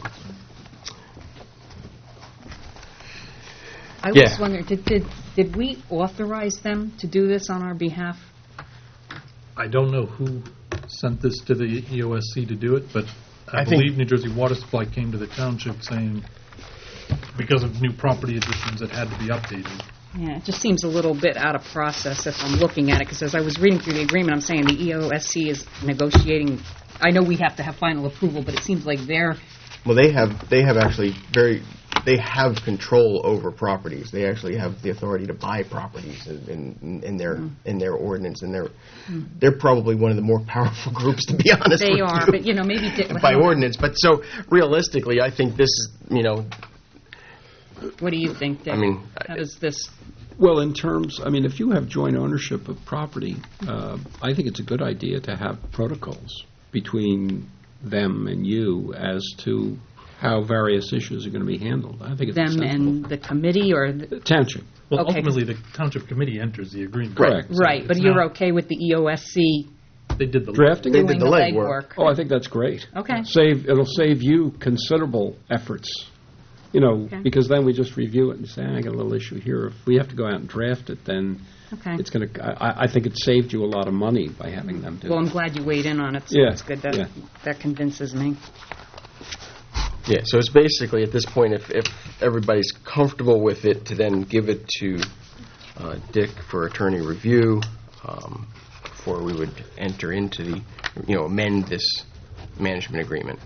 I was wondering, did we authorize them to do this on our behalf? I don't know who sent this to the EOSC to do it, but I believe New Jersey Water Supply came to the township saying because of new property additions it had to be updated. Yeah, it just seems a little bit out of process if I'm looking at it, because as I was reading through the agreement, I'm saying the EOSC is negotiating. I know we have to have final approval, but it seems like they're... Well, they have actually they have control over properties. They actually have the authority to buy properties in their ordinance, and they're probably one of the more powerful groups, to be honest. They with are, you. but maybe by ordinance. But so realistically, I think this is What do you think, Dick? How does this... Well, in terms, if you have joint ownership of property, I think it's a good idea to have protocols between them and you as to how various issues are going to be handled. I think it's them sensible. And the committee or the township. Well, okay, ultimately, the township committee enters the agreement. Correct. Right, but you're okay with the EOSC They did the drafting. They did the legwork. Oh, I think that's great. Okay. It'll save you considerable efforts. Because then we just review it and say, I got a little issue here. If we have to go out and draft it, then it's going to. I think it saved you a lot of money by having them do it. Well, I'm glad you weighed in on it. So it's good that convinces me. Yeah, so it's basically at this point, if everybody's comfortable with it, to then give it to Dick for attorney review before we would enter into the, amend this management agreement.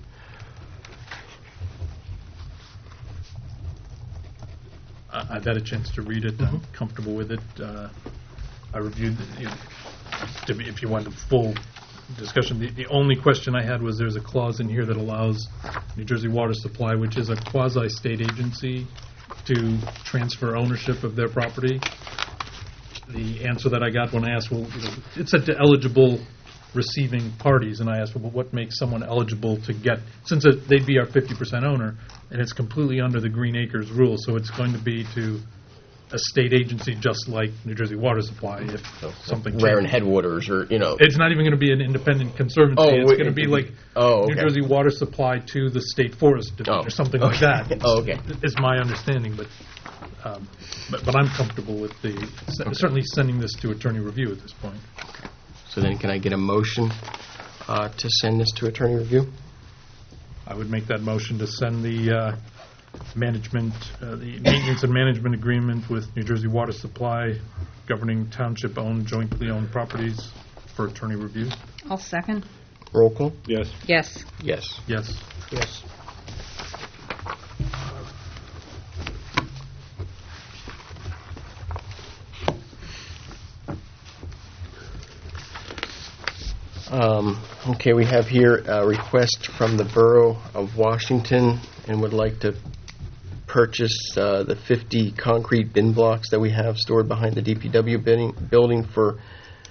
I've had a chance to read it. I'm comfortable with it. I reviewed if you want a full discussion. The only question I had was there's a clause in here that allows New Jersey Water Supply, which is a quasi-state agency, to transfer ownership of their property. The answer that I got when I asked, it said to eligible receiving parties, and I asked, well, what makes someone eligible to get, since they'd be our 50% owner, and it's completely under the Green Acres rule, so it's going to be to a state agency just like New Jersey Water Supply if something changes. Rare and Headwaters or, It's not even going to be an independent conservancy. It's going to be like New Jersey Water Supply to the State Forest Division or something like that. Okay. Is my understanding, but But I'm comfortable with certainly sending this to attorney review at this point. So then can I get a motion to send this to attorney review? I would make that motion to send the the maintenance and management agreement with New Jersey Water Supply governing township-owned, jointly owned properties for attorney review. I'll second. Roll call? Yes. Yes. Yes. Yes. Yes. Okay, we have here a request from the Borough of Washington and would like to purchase the 50 concrete bin blocks that we have stored behind the DPW building for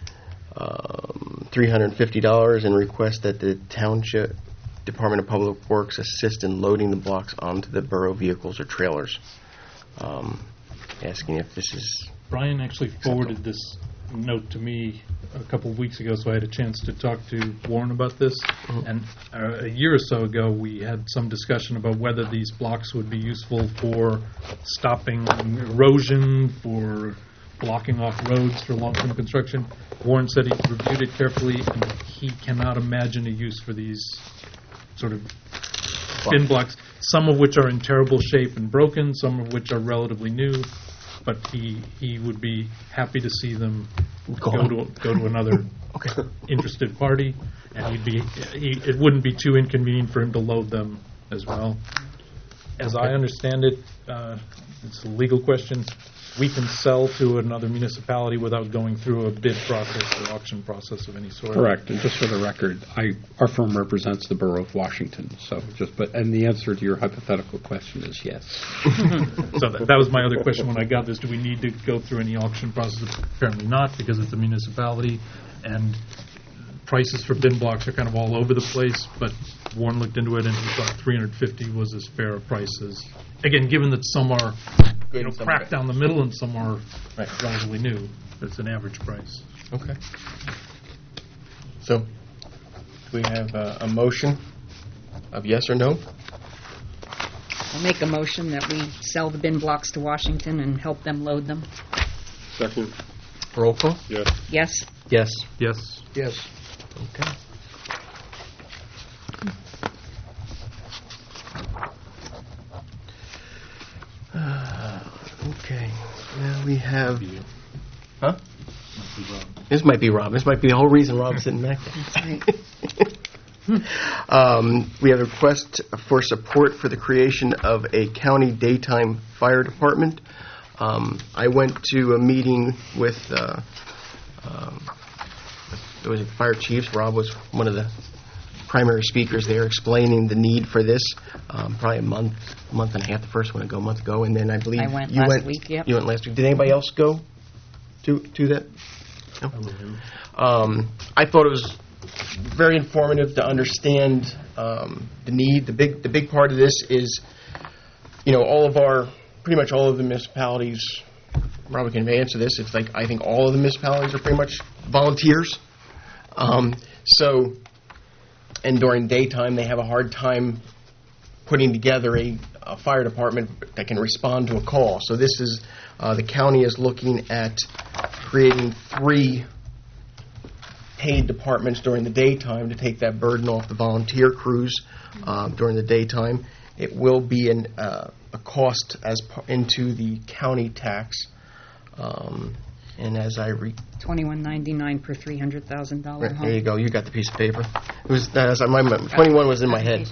$350 and request that the Township Department of Public Works assist in loading the blocks onto the borough vehicles or trailers. Asking if this is... Brian actually forwarded this note to me a couple of weeks ago, so I had a chance to talk to Warren about this. And a year or so ago, we had some discussion about whether these blocks would be useful for stopping erosion, for blocking off roads for long-term construction. Warren said he reviewed it carefully, and he cannot imagine a use for these sort of bin blocks, some of which are in terrible shape and broken, some of which are relatively new. But he would be happy to see them go to another interested party, and it wouldn't be too inconvenient for him to load them as well. As I understand it, it's a legal question. We can sell to another municipality without going through a bid process or auction process of any sort. Correct. And just for the record, our firm represents the Borough of Washington. So and the answer to your hypothetical question is yes. So that was my other question when I got this. Do we need to go through any auction process? Apparently not, because it's a municipality, and prices for bin blocks are kind of all over the place. But Warren looked into it, and he thought $350 was as fair a price as. Again, given that some are cracked down the middle and some are relatively new, it's an average price. Okay. So, do we have a motion of yes or no? I'll make a motion that we sell the bin blocks to Washington and help them load them. Second. Roll call? Yes. Yes. Yes. Yes. Yes. Okay. Okay. Now we have... Huh? This might be Rob. This might be the whole reason Rob's sitting back there. We have a request for support for the creation of a county daytime fire department. I went to a meeting with there was fire chiefs. Rob was one of the primary speakers there, explaining the need for this. Probably a month and a half. The first one to go a month ago, and then I believe I went last week. Yep. You went last week. Did anybody else go to that? No? I thought it was very informative to understand the need. The big part of this is, pretty much all of the municipalities. Robert can answer this. It's like I think all of the municipalities are pretty much volunteers. And during daytime, they have a hard time putting together a fire department that can respond to a call. So this is, the county is looking at creating 3 paid departments during the daytime to take that burden off the volunteer crews during the daytime. It will be a cost into the county tax. And as I $21.99 per $300,000 home. There you go. You got the piece of paper. It was 21 was in my head.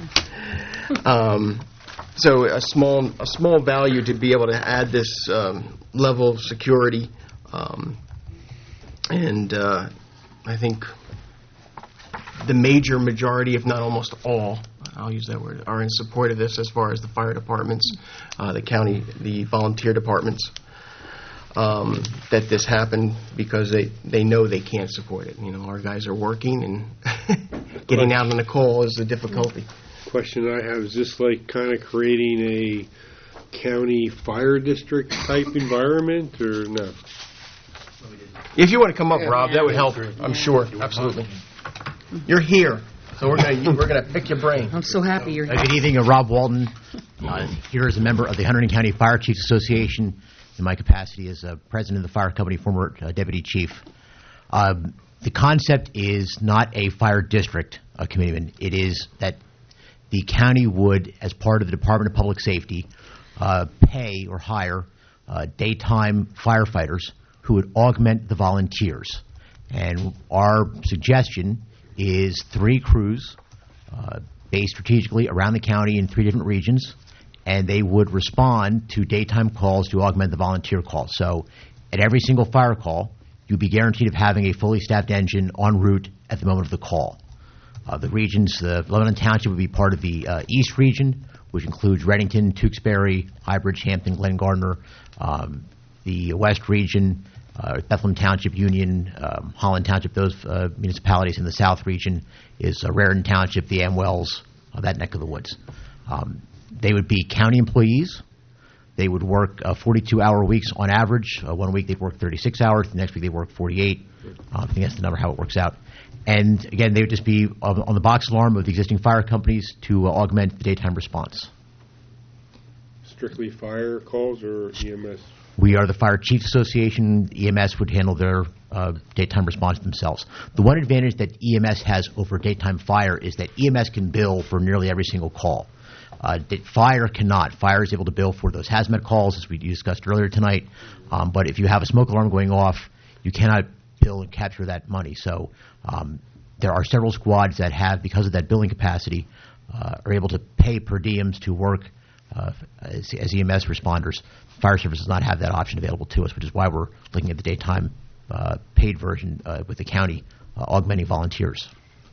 So a small value to be able to add this level of security, and I think the major majority, if not almost all, I'll use that word, are in support of this as far as the fire departments, the county, the volunteer departments. That this happened because they know they can't support it. Our guys are working, and getting out on the call is the difficulty. Question I have, is this like kind of creating a county fire district type environment, or no? If you want to come up, Rob, that would help. I'm sure. Absolutely. You're here. So we're gonna pick your brain. I'm so happy you're here. Good evening, Rob Walden, here as a member of the Hunterdon County Fire Chiefs Association in my capacity as president of the fire company, former deputy chief. The concept is not a fire district, Committeeman. It is that the county would, as part of the Department of Public Safety, pay or hire daytime firefighters who would augment the volunteers. And our suggestion is 3 crews based strategically around the county in 3 different regions, and they would respond to daytime calls to augment the volunteer call. So at every single fire call, you'd be guaranteed of having a fully staffed engine en route at the moment of the call. The regions, Lebanon Township would be part of the East region, which includes Reddington, Tewksbury, Highbridge, Hampton, Glen Gardner. The West region, Bethlehem Township, Union, Holland Township, those municipalities. In the South region is Raritan Township, the Amwells, that neck of the woods. They would be county employees. They would work 42-hour weeks on average. One week they'd work 36 hours. The next week they work 48. I think that's the number how it works out. And again, they would just be on the box alarm of the existing fire companies to augment the daytime response. Strictly fire calls or EMS? We are the Fire Chiefs Association. EMS would handle their daytime response themselves. The one advantage that EMS has over daytime fire is that EMS can bill for nearly every single call. Fire cannot. Fire is able to bill for those hazmat calls, as we discussed earlier tonight. But if you have a smoke alarm going off, you cannot bill and capture that money. So there are several squads that have, because of that billing capacity, are able to pay per diems to work as EMS responders. Fire service does not have that option available to us, which is why we're looking at the daytime paid version with the county augmenting volunteers.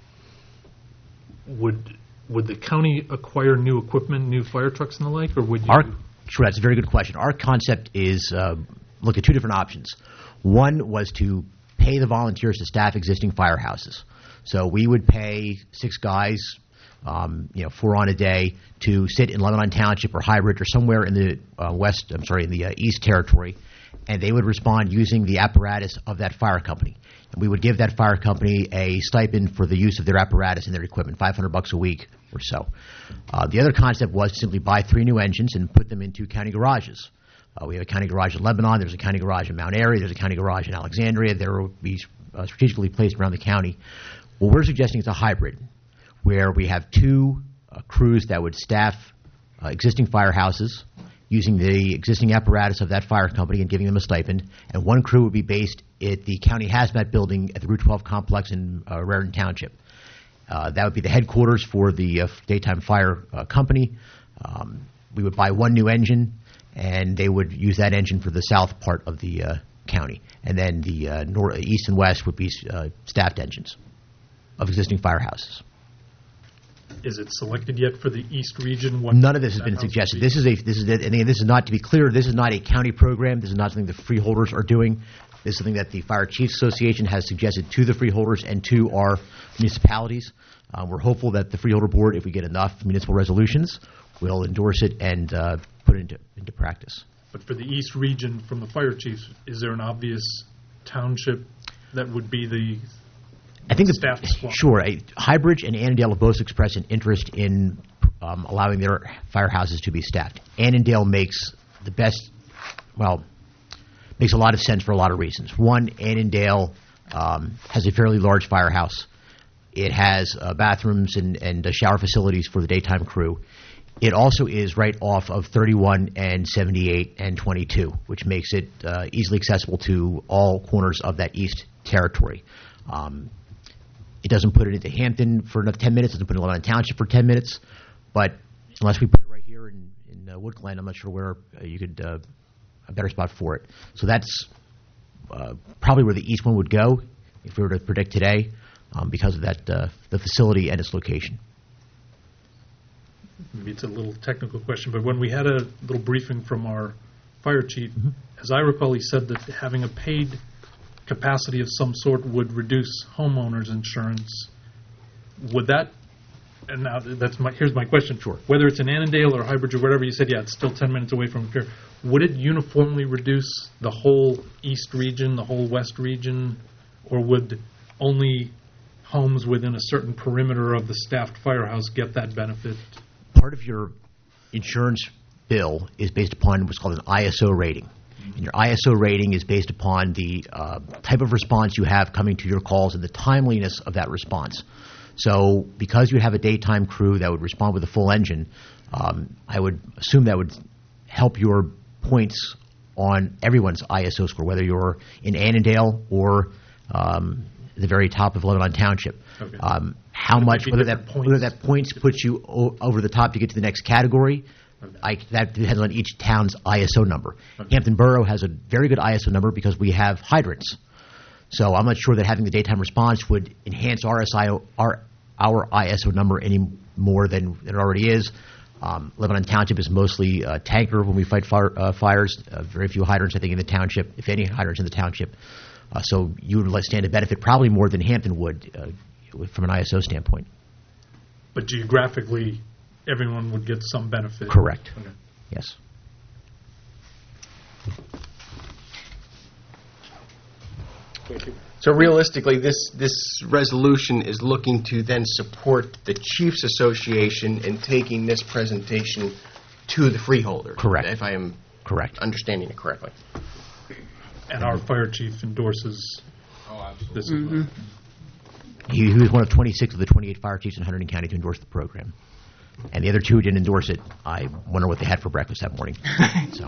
Would the county acquire new equipment, new fire trucks and the like, or would you? Sure, that's a very good question. Our concept is look at 2 different options. One was to pay the volunteers to staff existing firehouses. So we would pay 6 guys, 4 on a day, to sit in Lebanon Township or Highbridge or somewhere in the in the East Territory, and they would respond using the apparatus of that fire company. And we would give that fire company a stipend for the use of their apparatus and their equipment, $500 a week or so. The other concept was to simply buy 3 new engines and put them into county garages. We have a county garage in Lebanon. There's a county garage in Mount Airy. There's a county garage in Alexandria. There will be strategically placed around the county. What we're suggesting is a hybrid, where we have 2 crews that would staff existing firehouses using the existing apparatus of that fire company and giving them a stipend, and 1 crew would be based at the county hazmat building at the Route 12 complex in Raritan Township. That would be the headquarters for the daytime fire company. We would buy 1 new engine, and they would use that engine for the south part of the county. And then the east and west would be staffed engines of existing firehouses. Is it selected yet for the East region? None of this has been suggested. This is not, to be clear, this is not a county program. This is not something the freeholders are doing. This is something that the Fire Chiefs Association has suggested to the freeholders and to our municipalities. We're hopeful that the freeholder board, if we get enough municipal resolutions, will endorse it and put it into practice. But for the East region, from the fire chiefs, is there an obvious township that would be the staffed squad? Sure. Highbridge and Annandale have both expressed an interest in allowing their firehouses to be staffed. Annandale makes makes a lot of sense for a lot of reasons. One, Annandale has a fairly large firehouse. It has bathrooms and shower facilities for the daytime crew. It also is right off of 31 and 78 and 22, which makes it easily accessible to all corners of that East Territory. It doesn't put it into Hampton for another 10 minutes. It doesn't put it in Lebanon Township for 10 minutes. But unless we put it right here in Wood Glen, I'm not sure where you could a better spot for it. So that's probably where the east one would go if we were to predict today, because of that the facility and its location. Maybe it's a little technical question, but when we had a little briefing from our fire chief, as I recall, he said that having a paid capacity of some sort would reduce homeowners insurance. Would that, and now here's my question. Sure. Whether it's in Annandale or Highbridge or whatever, you said, yeah, it's still 10 minutes away from here. Would it uniformly reduce the whole East region, the whole West region, or would only homes within a certain perimeter of the staffed firehouse get that benefit? Part of your insurance bill is based upon what's called an ISO rating. And your ISO rating is based upon the type of response you have coming to your calls and the timeliness of that response. So because you have a daytime crew that would respond with a full engine, I would assume that would help your points on everyone's ISO score, whether you're in Annandale or the very top of Lebanon Township. Okay. How much, whether that points puts you over the top to get to the next category, that depends on each town's ISO number. Okay. Hampton Borough has a very good ISO number because we have hydrants. So I'm not sure that having the daytime response would enhance our ISO number any more than it already is. Lebanon Township is mostly tanker when we fight fires. Very few hydrants, I think, in the township, if any hydrants in the township. So you would stand to benefit probably more than Hampton would from an ISO standpoint. But geographically, everyone would get some benefit? Correct. Okay. Yes. Thank you. So realistically, this resolution is looking to then support the Chiefs Association in taking this presentation to the freeholder. Correct. If I am understanding it correctly. And our fire chief endorses this as well. He was one of 26 of the 28 fire chiefs in Hunterdon County to endorse the program. And the other two who didn't endorse it, I wonder what they had for breakfast that morning. So.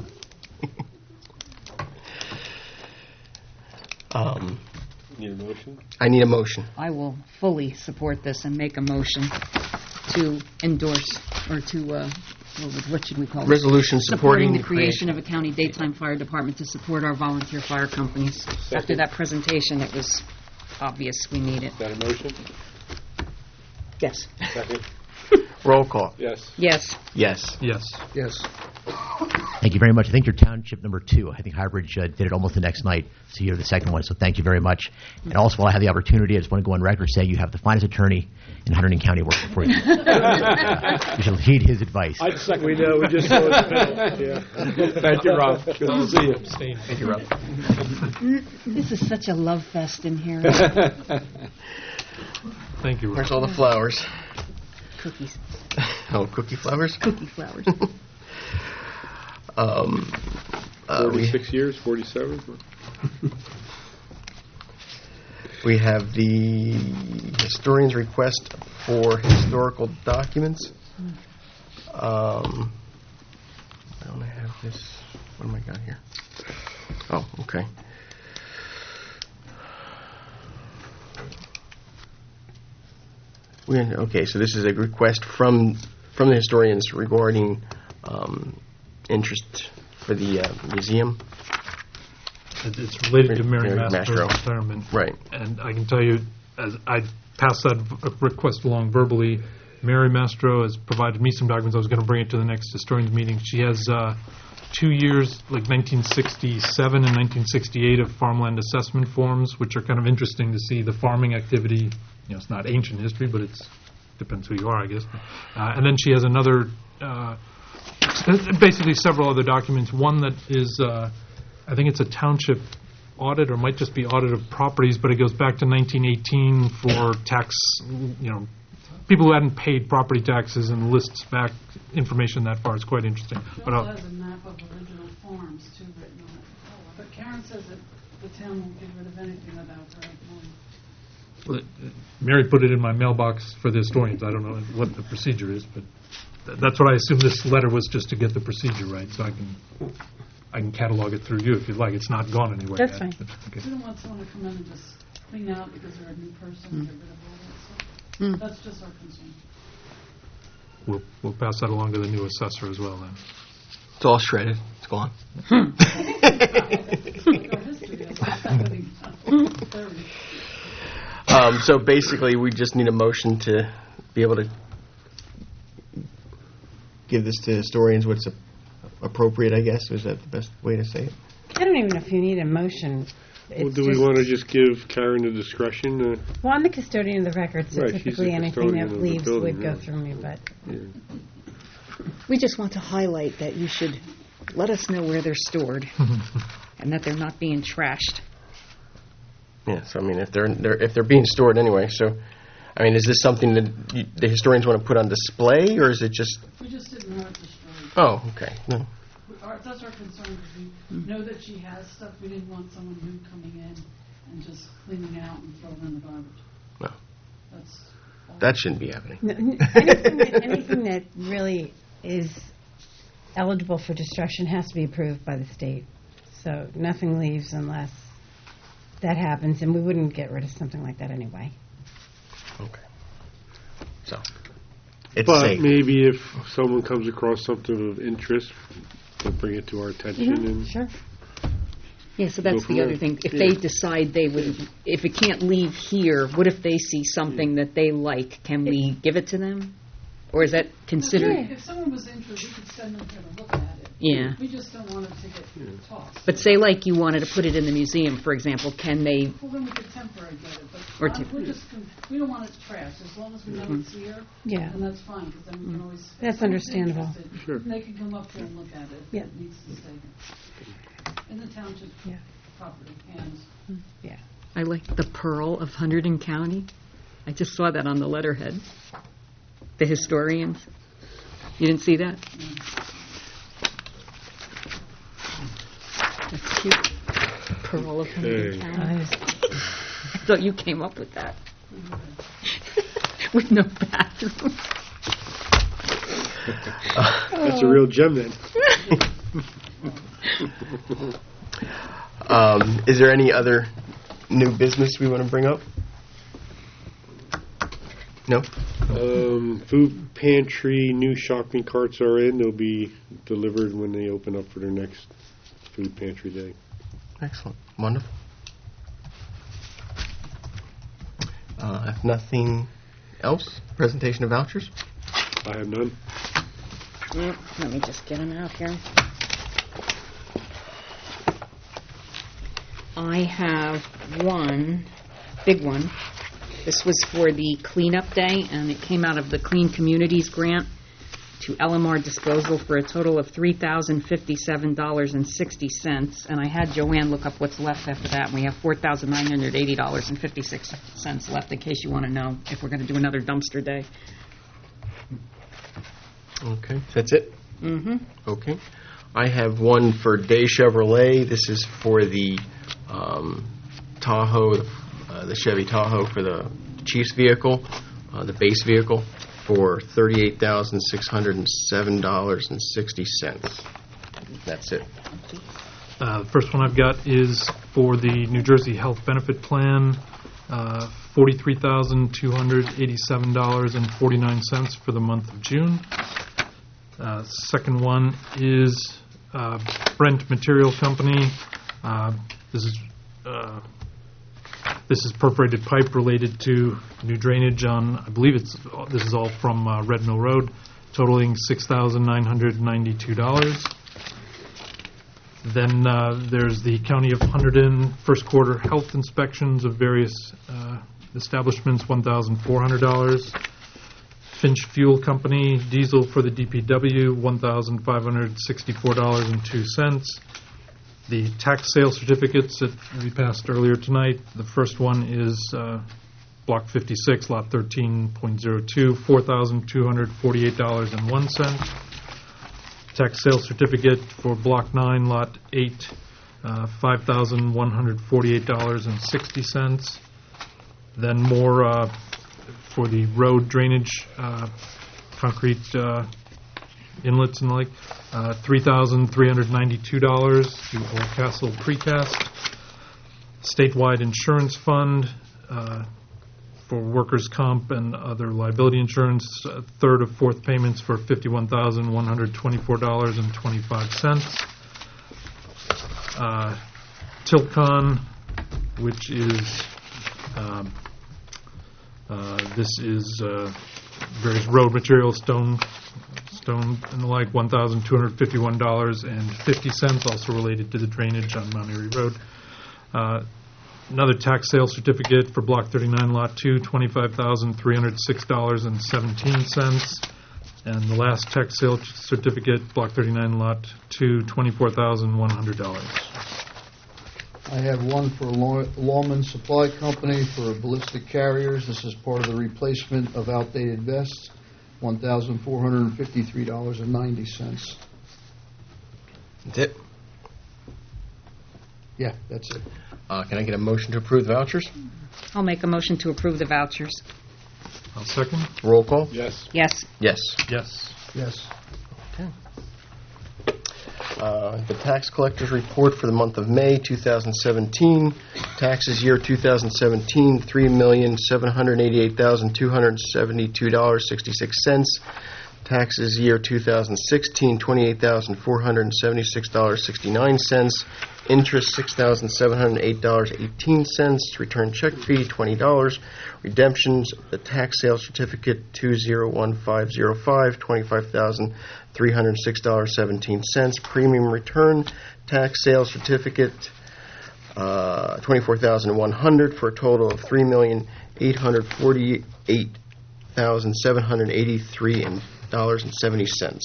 Need a motion? I need a motion. I will fully support this and make a motion to endorse, or to, what should we call it? Resolution supporting the creation of a county daytime fire department to support our volunteer fire companies. Second. After that presentation, it was obvious we need it. Is that a motion? Yes. Second. Roll call. Yes. Yes. Yes. Yes. Yes. Thank you very much. I think you're township number 2. I think Highbridge did it almost the next night, so you're the second one, so thank you very much. And also, while I have the opportunity, I just want to go on record saying you have the finest attorney in Hunterdon County working for you. You shall heed his advice. We know. We just saw it. Yeah. Thank you, Rob. Good to see you. Thank you, Rob. This is such a love fest in here. Thank you, Rob. Where's all the flowers? Cookies. Oh, cookie flowers? Cookie flowers. 46 years, 47? We have the historian's request for historical documents. Don't I have this? What am I got here? Oh, okay. Okay, so this is a request from the historians regarding interest for the museum. It's related to Mary Mary Mastro's Mastro. retirement. Right. And I can tell you, as I passed that request along verbally, Mary Mastro has provided me some documents. I was going to bring it to the next historians meeting. She has 2 years, like 1967 and 1968, of farmland assessment forms, which are kind of interesting to see the farming activity. You know, it's not ancient history, but it's depends who you are, I guess. And then she has another, basically several other documents. One that is, I think it's a township audit, or might just be audit of properties, but it goes back to 1918 for tax, people who hadn't paid property taxes, and lists back information that far. It's quite interesting. It also has a map of original farms, too, written on it. But Karen says that the town won't get rid of anything without her approval. Well, Mary put it in my mailbox for the historians. I don't know what the procedure is, but that's what I assume this letter was, just to get the procedure right, so I can catalog it through you if you'd like. It's not gone anywhere That's yet. fine. Okay. We don't want someone to come in and just clean out because they're a new person and get rid of all that stuff. That's just our concern. We'll pass that along to the new assessor as well then. It's all shredded. It's gone. Our history is happening now. So basically, we just need a motion to be able to give this to historians what's appropriate, I guess. Is that the best way to say it? I don't even know if you need a motion. Well, do we want to just give Karen the discretion? Well, I'm the custodian of the records, so Right, she's the typically anything custodian that of the leaves building, would go yeah. through me, but We just want to highlight that you should let us know where they're stored and that they're not being trashed. Yes, I mean, if they're being stored anyway. So I mean, is this something that the historians want to put on display, or is it just... We just didn't know it destroyed. Oh, okay. No. That's our concern, because we know that she has stuff. We didn't want someone new coming in and just cleaning out and throwing in the garbage. No. That's all. That shouldn't be happening. No, anything that really is eligible for destruction has to be approved by the state. So nothing leaves unless that happens, and we wouldn't get rid of something like that anyway. Okay. So, it's But safe. maybe if someone comes across something of interest, they'll bring it to our attention and Sure. Yeah, so that's Go from the other there. thing. If Yeah. they decide they would, if it can't leave here, what if they see something that they like? Can we give it to them? Or is that considered? If someone was interested, we could send them here to look at it. Yeah. We just don't want it to get tossed. But say like you wanted to put it in the museum, for example, can they? Well, then we could temporarily get it, but Or we don't want it trashed. As long as we know it's here, Yeah. then that's fine, because then we can always... That's if someone's understandable. interested, Sure. They can come up here and look at it. Yeah. It needs to stay here. In the township Yeah. property, and Yeah. I like the Pearl of Hunterdon County. I just saw that on the letterhead. The historians. You didn't see that? That's cute. Pearl of Hunterdon Okay. County. I thought you came up with that. With no bathroom. that's a real gem then. Is there any other new business we want to bring up? No? Food pantry, new shopping carts are in. They'll be delivered when they open up for their next food pantry day. Excellent. Wonderful. If nothing else, presentation of vouchers? I have none. Let me just get them out here. I have one, big one. This was for the cleanup day, and it came out of the Clean Communities grant to LMR Disposal for a total of $3,057.60. And I had Joanne look up what's left after that, and we have $4,980.56 left, in case you want to know if we're going to do another dumpster day. Okay. That's it? Mm-hmm. Okay. I have one for Day Chevrolet. This is for the Tahoe, the Chevy Tahoe for the Chief's vehicle, the base vehicle, for $38,607.60. That's it. The first one I've got is for the New Jersey Health Benefit Plan, $43,287.49 for the month of June. Second one is Brent Material Company. This is perforated pipe related to new drainage on, I believe this is all from Red Mill Road, totaling $6,992. Then there's the County of Hunterdon first quarter health inspections of various establishments, $1,400. Finch Fuel Company, diesel for the DPW, $1,564.02. The tax sale certificates that we passed earlier tonight, the first one is Block 56, Lot 13.02, $4,248.01. Tax sale certificate for Block 9, Lot 8, $5,148.60. Then more for the road drainage, concrete inlets and the like, $3,392 to Old Castle Precast. Statewide Insurance Fund for workers' comp and other liability insurance, third of fourth payments for $51,124.25. Tilcon, which is this is various road materials, stone and the like, $1,251.50, also related to the drainage on Mount Airy Road. Another tax sale certificate for Block 39, Lot 2, $25,306.17. And the last tax sale certificate, Block 39, Lot 2, $24,100. I have one for Lawman Supply Company for ballistic carriers. This is part of the replacement of outdated vests, $1,453.90. That's it? Yeah, that's it. Can I get a motion to approve the vouchers? I'll make a motion to approve the vouchers. I'll second. Roll call? Yes. Yes. Yes. Yes. Yes. The tax collector's report for the month of May 2017. Taxes year 2017, $3,788,272.66. Taxes year 2016, $28,476.69. Interest, $6,708.18. Return check fee, $20. Redemptions, the tax sale certificate 201505, $25,306.17. Premium return, tax sale certificate, $24,100 for a total of $3,848,783.70.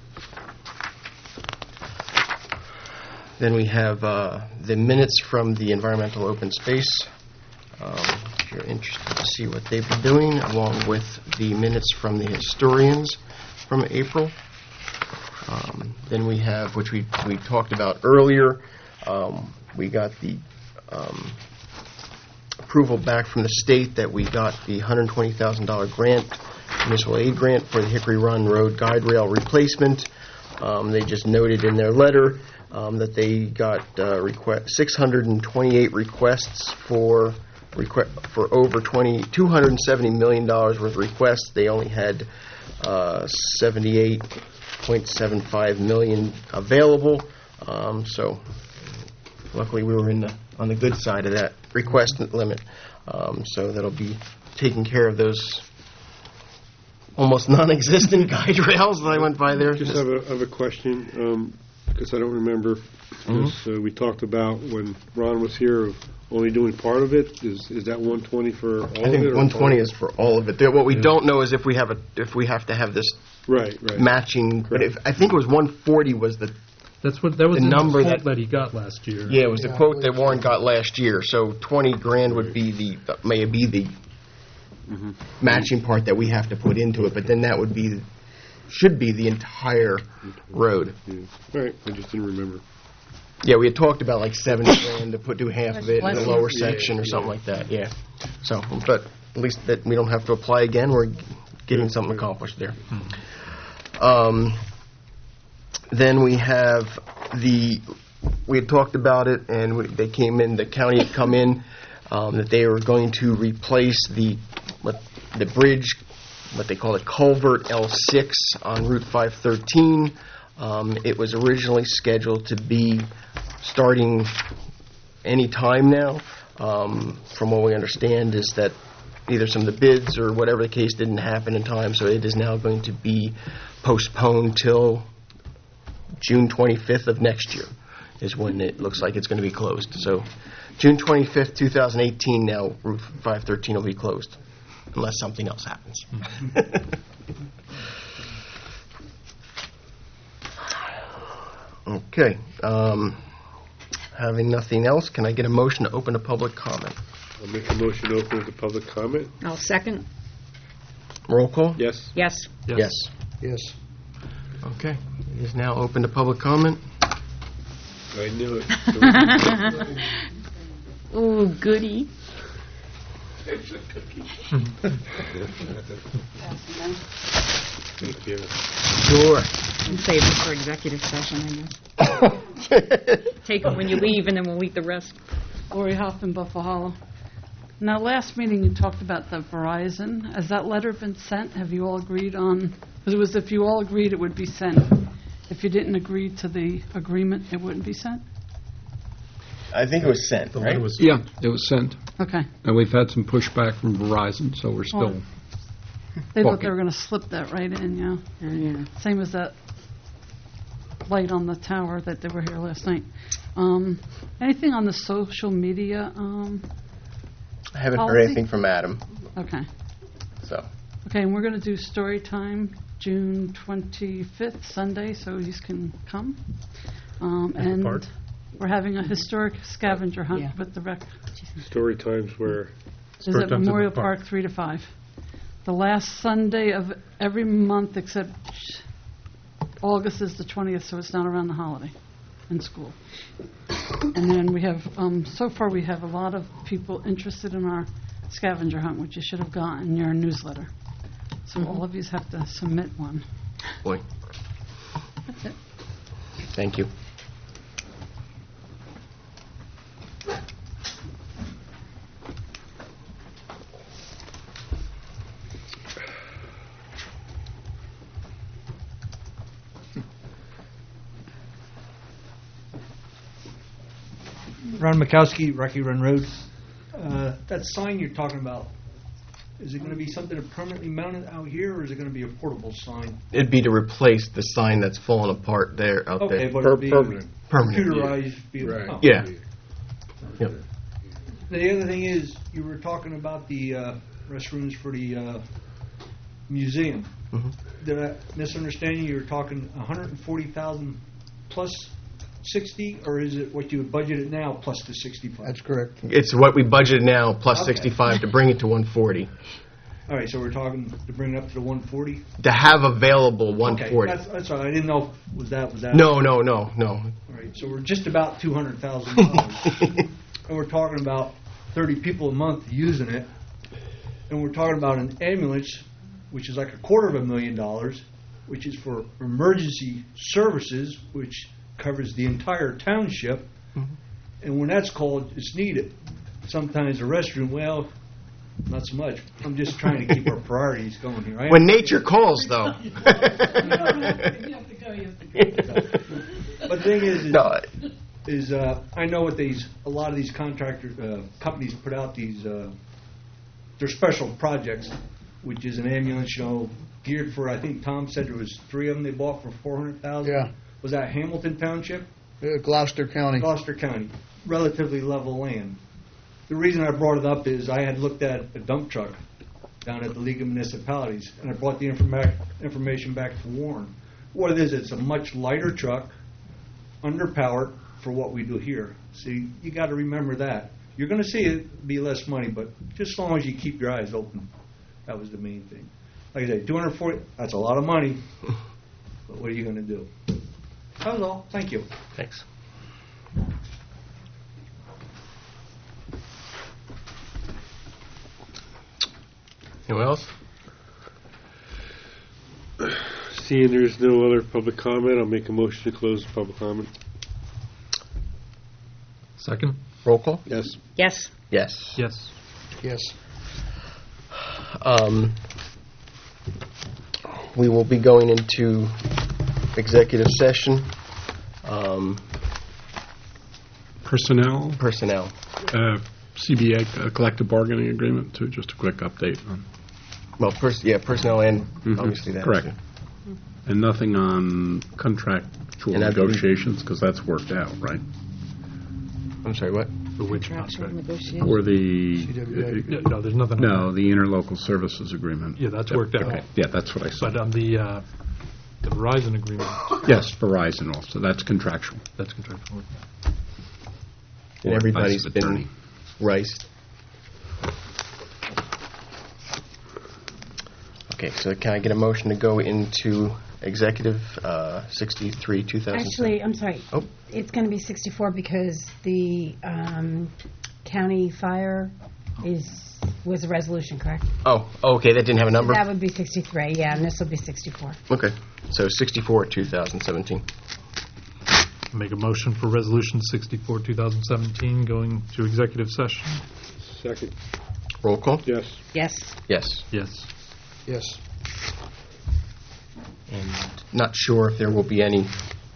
Then we have the minutes from the environmental open space. If you're interested to see what they've been doing, along with the minutes from the historians from April. Then we have, which we talked about earlier, we got the approval back from the state that we got the $120,000 grant, municipal aid grant for the Hickory Run Road guide rail replacement. They just noted in their letter that they got 628 requests for over $270 million worth of requests. They only had 78.75 million available. So luckily we were on the good side of that request limit. So that'll be taking care of those almost non-existent guide rails that I went by there. Just have a question, because I don't remember. We talked about when Ron was here of only doing part of it. Is that 120 for all of it? I think 120 is for all of it. What we don't know is if we have to have this right matching. Correct. But I think it was 140 was the. That was the number that he got last year. Yeah, it was the quote that Warren got last year. So $20,000 would be the matching part that we have to put into it. But then that should be the entire road. Yeah. All right, I just didn't remember. Yeah, we had talked about like $70,000 to do half of it in the lower section or something like that. Yeah. So, but at least that we don't have to apply again. We're getting something accomplished there. Then we have we had talked about it, and they came in. The county had come in that they were going to replace the bridge, what they call a culvert L6 on Route 513. It was originally scheduled to be starting any time now. From what we understand is that either some of the bids or whatever the case didn't happen in time, so it is now going to be postponed till June 25th of next year is when it looks like it's going to be closed. So June 25th, 2018 now, Route 513 will be closed, unless something else happens. Okay. Having nothing else, can I get a motion to open a public comment? I'll make a motion to open the public comment. I'll second. Roll call? Yes. Yes. Yes. Yes. Okay. It is now open to public comment. I knew it. Ooh, goody. Thank you. Sure. And save it for executive session, I guess. Take it when you leave, and then we'll eat the rest. Lori Hoffman, Buffalo Hollow. Now, last meeting you talked about the Verizon. Has that letter been sent? Have you all agreed on? Because it was if you all agreed, it would be sent. If you didn't agree to the agreement, it wouldn't be sent? I think it was sent, right? Yeah, it was sent. Okay. And we've had some pushback from Verizon, so we're still... They thought they were going to slip that right in, yeah. Yeah. Same as that light on the tower that they were here last night. Anything on the social media? I haven't heard policy? anything from Adam. Okay. So. Okay, and we're going to do story time June 25th, Sunday, so you can come. And We're having a historic scavenger hunt Yeah. with the rec. Story times where Is at Memorial Park 3 to 5. The last Sunday of every month except August is the 20th, so it's not around the holiday in school. And then we have, so far we have a lot of people interested in our scavenger hunt, which you should have gotten in your newsletter. So all of you have to submit one. Boy, That's it. thank you. Ron Mikowski, Rocky Run Road. That sign you're talking about, is it going to be something permanently mounted out here, or is it going to be a portable sign? It'd be to replace the sign that's fallen apart there, out Okay, there. but it'll be permanent. Permanent. computerized. Right. Oh. Yeah. Yep. The other thing is, you were talking about the restrooms for the museum. Mhm. Did I misunderstand you? You were talking 140,000 plus 60, or is it what you had budgeted now plus the 65? That's correct. It's what we budgeted now, plus Okay. 65 to bring it to 140. All right, so we're talking to bring it up to the 140. To have available 140. Okay, that's all. I didn't know. Was that? No. All right, so we're just about $200,000, and we're talking about 30 people a month using it, and we're talking about an ambulance, which is like $250,000, which is for emergency services, which covers the entire township. And when that's called, it's needed. Sometimes the restroom, well, not so much. I'm just trying to keep our priorities going here. When nature calls, though. But the thing is I know what a lot of these contractor companies put out these their special projects, which is an ambulance, geared for. I think Tom said there was 3 of them they bought for $400,000. Yeah. Was that Hamilton Township? Gloucester County. Gloucester County, relatively level land. The reason I brought it up is I had looked at a dump truck down at the League of Municipalities, and I brought the information back to Warren. What it is, it's a much lighter truck, underpowered for what we do here. See, you got to remember that. You're going to see it be less money, but just as long as you keep your eyes open. That was the main thing. Like I said, 240, that's a lot of money, but what are you going to do? That was all. Thank you. Thanks. Anyone else? Seeing there's no other public comment, I'll make a motion to close the public comment. Second? Roll call? Yes. Yes. Yes. Yes. Yes. We will be going into executive session. Personnel, Personnel. CBA, collective bargaining agreement, too, just a quick update on. Well, personnel and obviously that. Correct. too. And nothing on contractual And I believe- negotiations, because that's worked out, right? I'm sorry, what? The which Contractual contract? negotiation. Or the, Yeah, no, there's nothing. no, the interlocal services agreement. Yeah, that's worked out. Okay, yeah, that's what I said. But on the Verizon agreement, Yes, Verizon also, that's contractual. that's contractual. And Or everybody's advice of been attorney. riced. Okay, so can I get a motion to go into executive 63, 2007? Actually, I'm sorry. Oh. It's going to be 64 because the county fire was a resolution, correct? Oh, okay, that didn't have a number? That would be 63, yeah, and this will be 64. Okay, so 64, 2017. Make a motion for Resolution 64, 2017, going to executive session. Second. Roll call? Yes. Yes. Yes. Yes. Yes. And not sure if there will be anything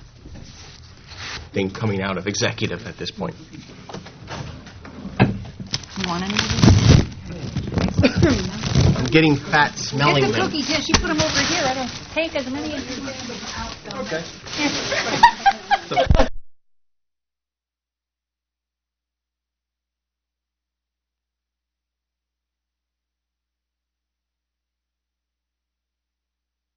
coming out of executive at this point. You want any of I'm getting fat smelling Get the them. cookies, yes, you put them over here, I don't take as many as you Okay.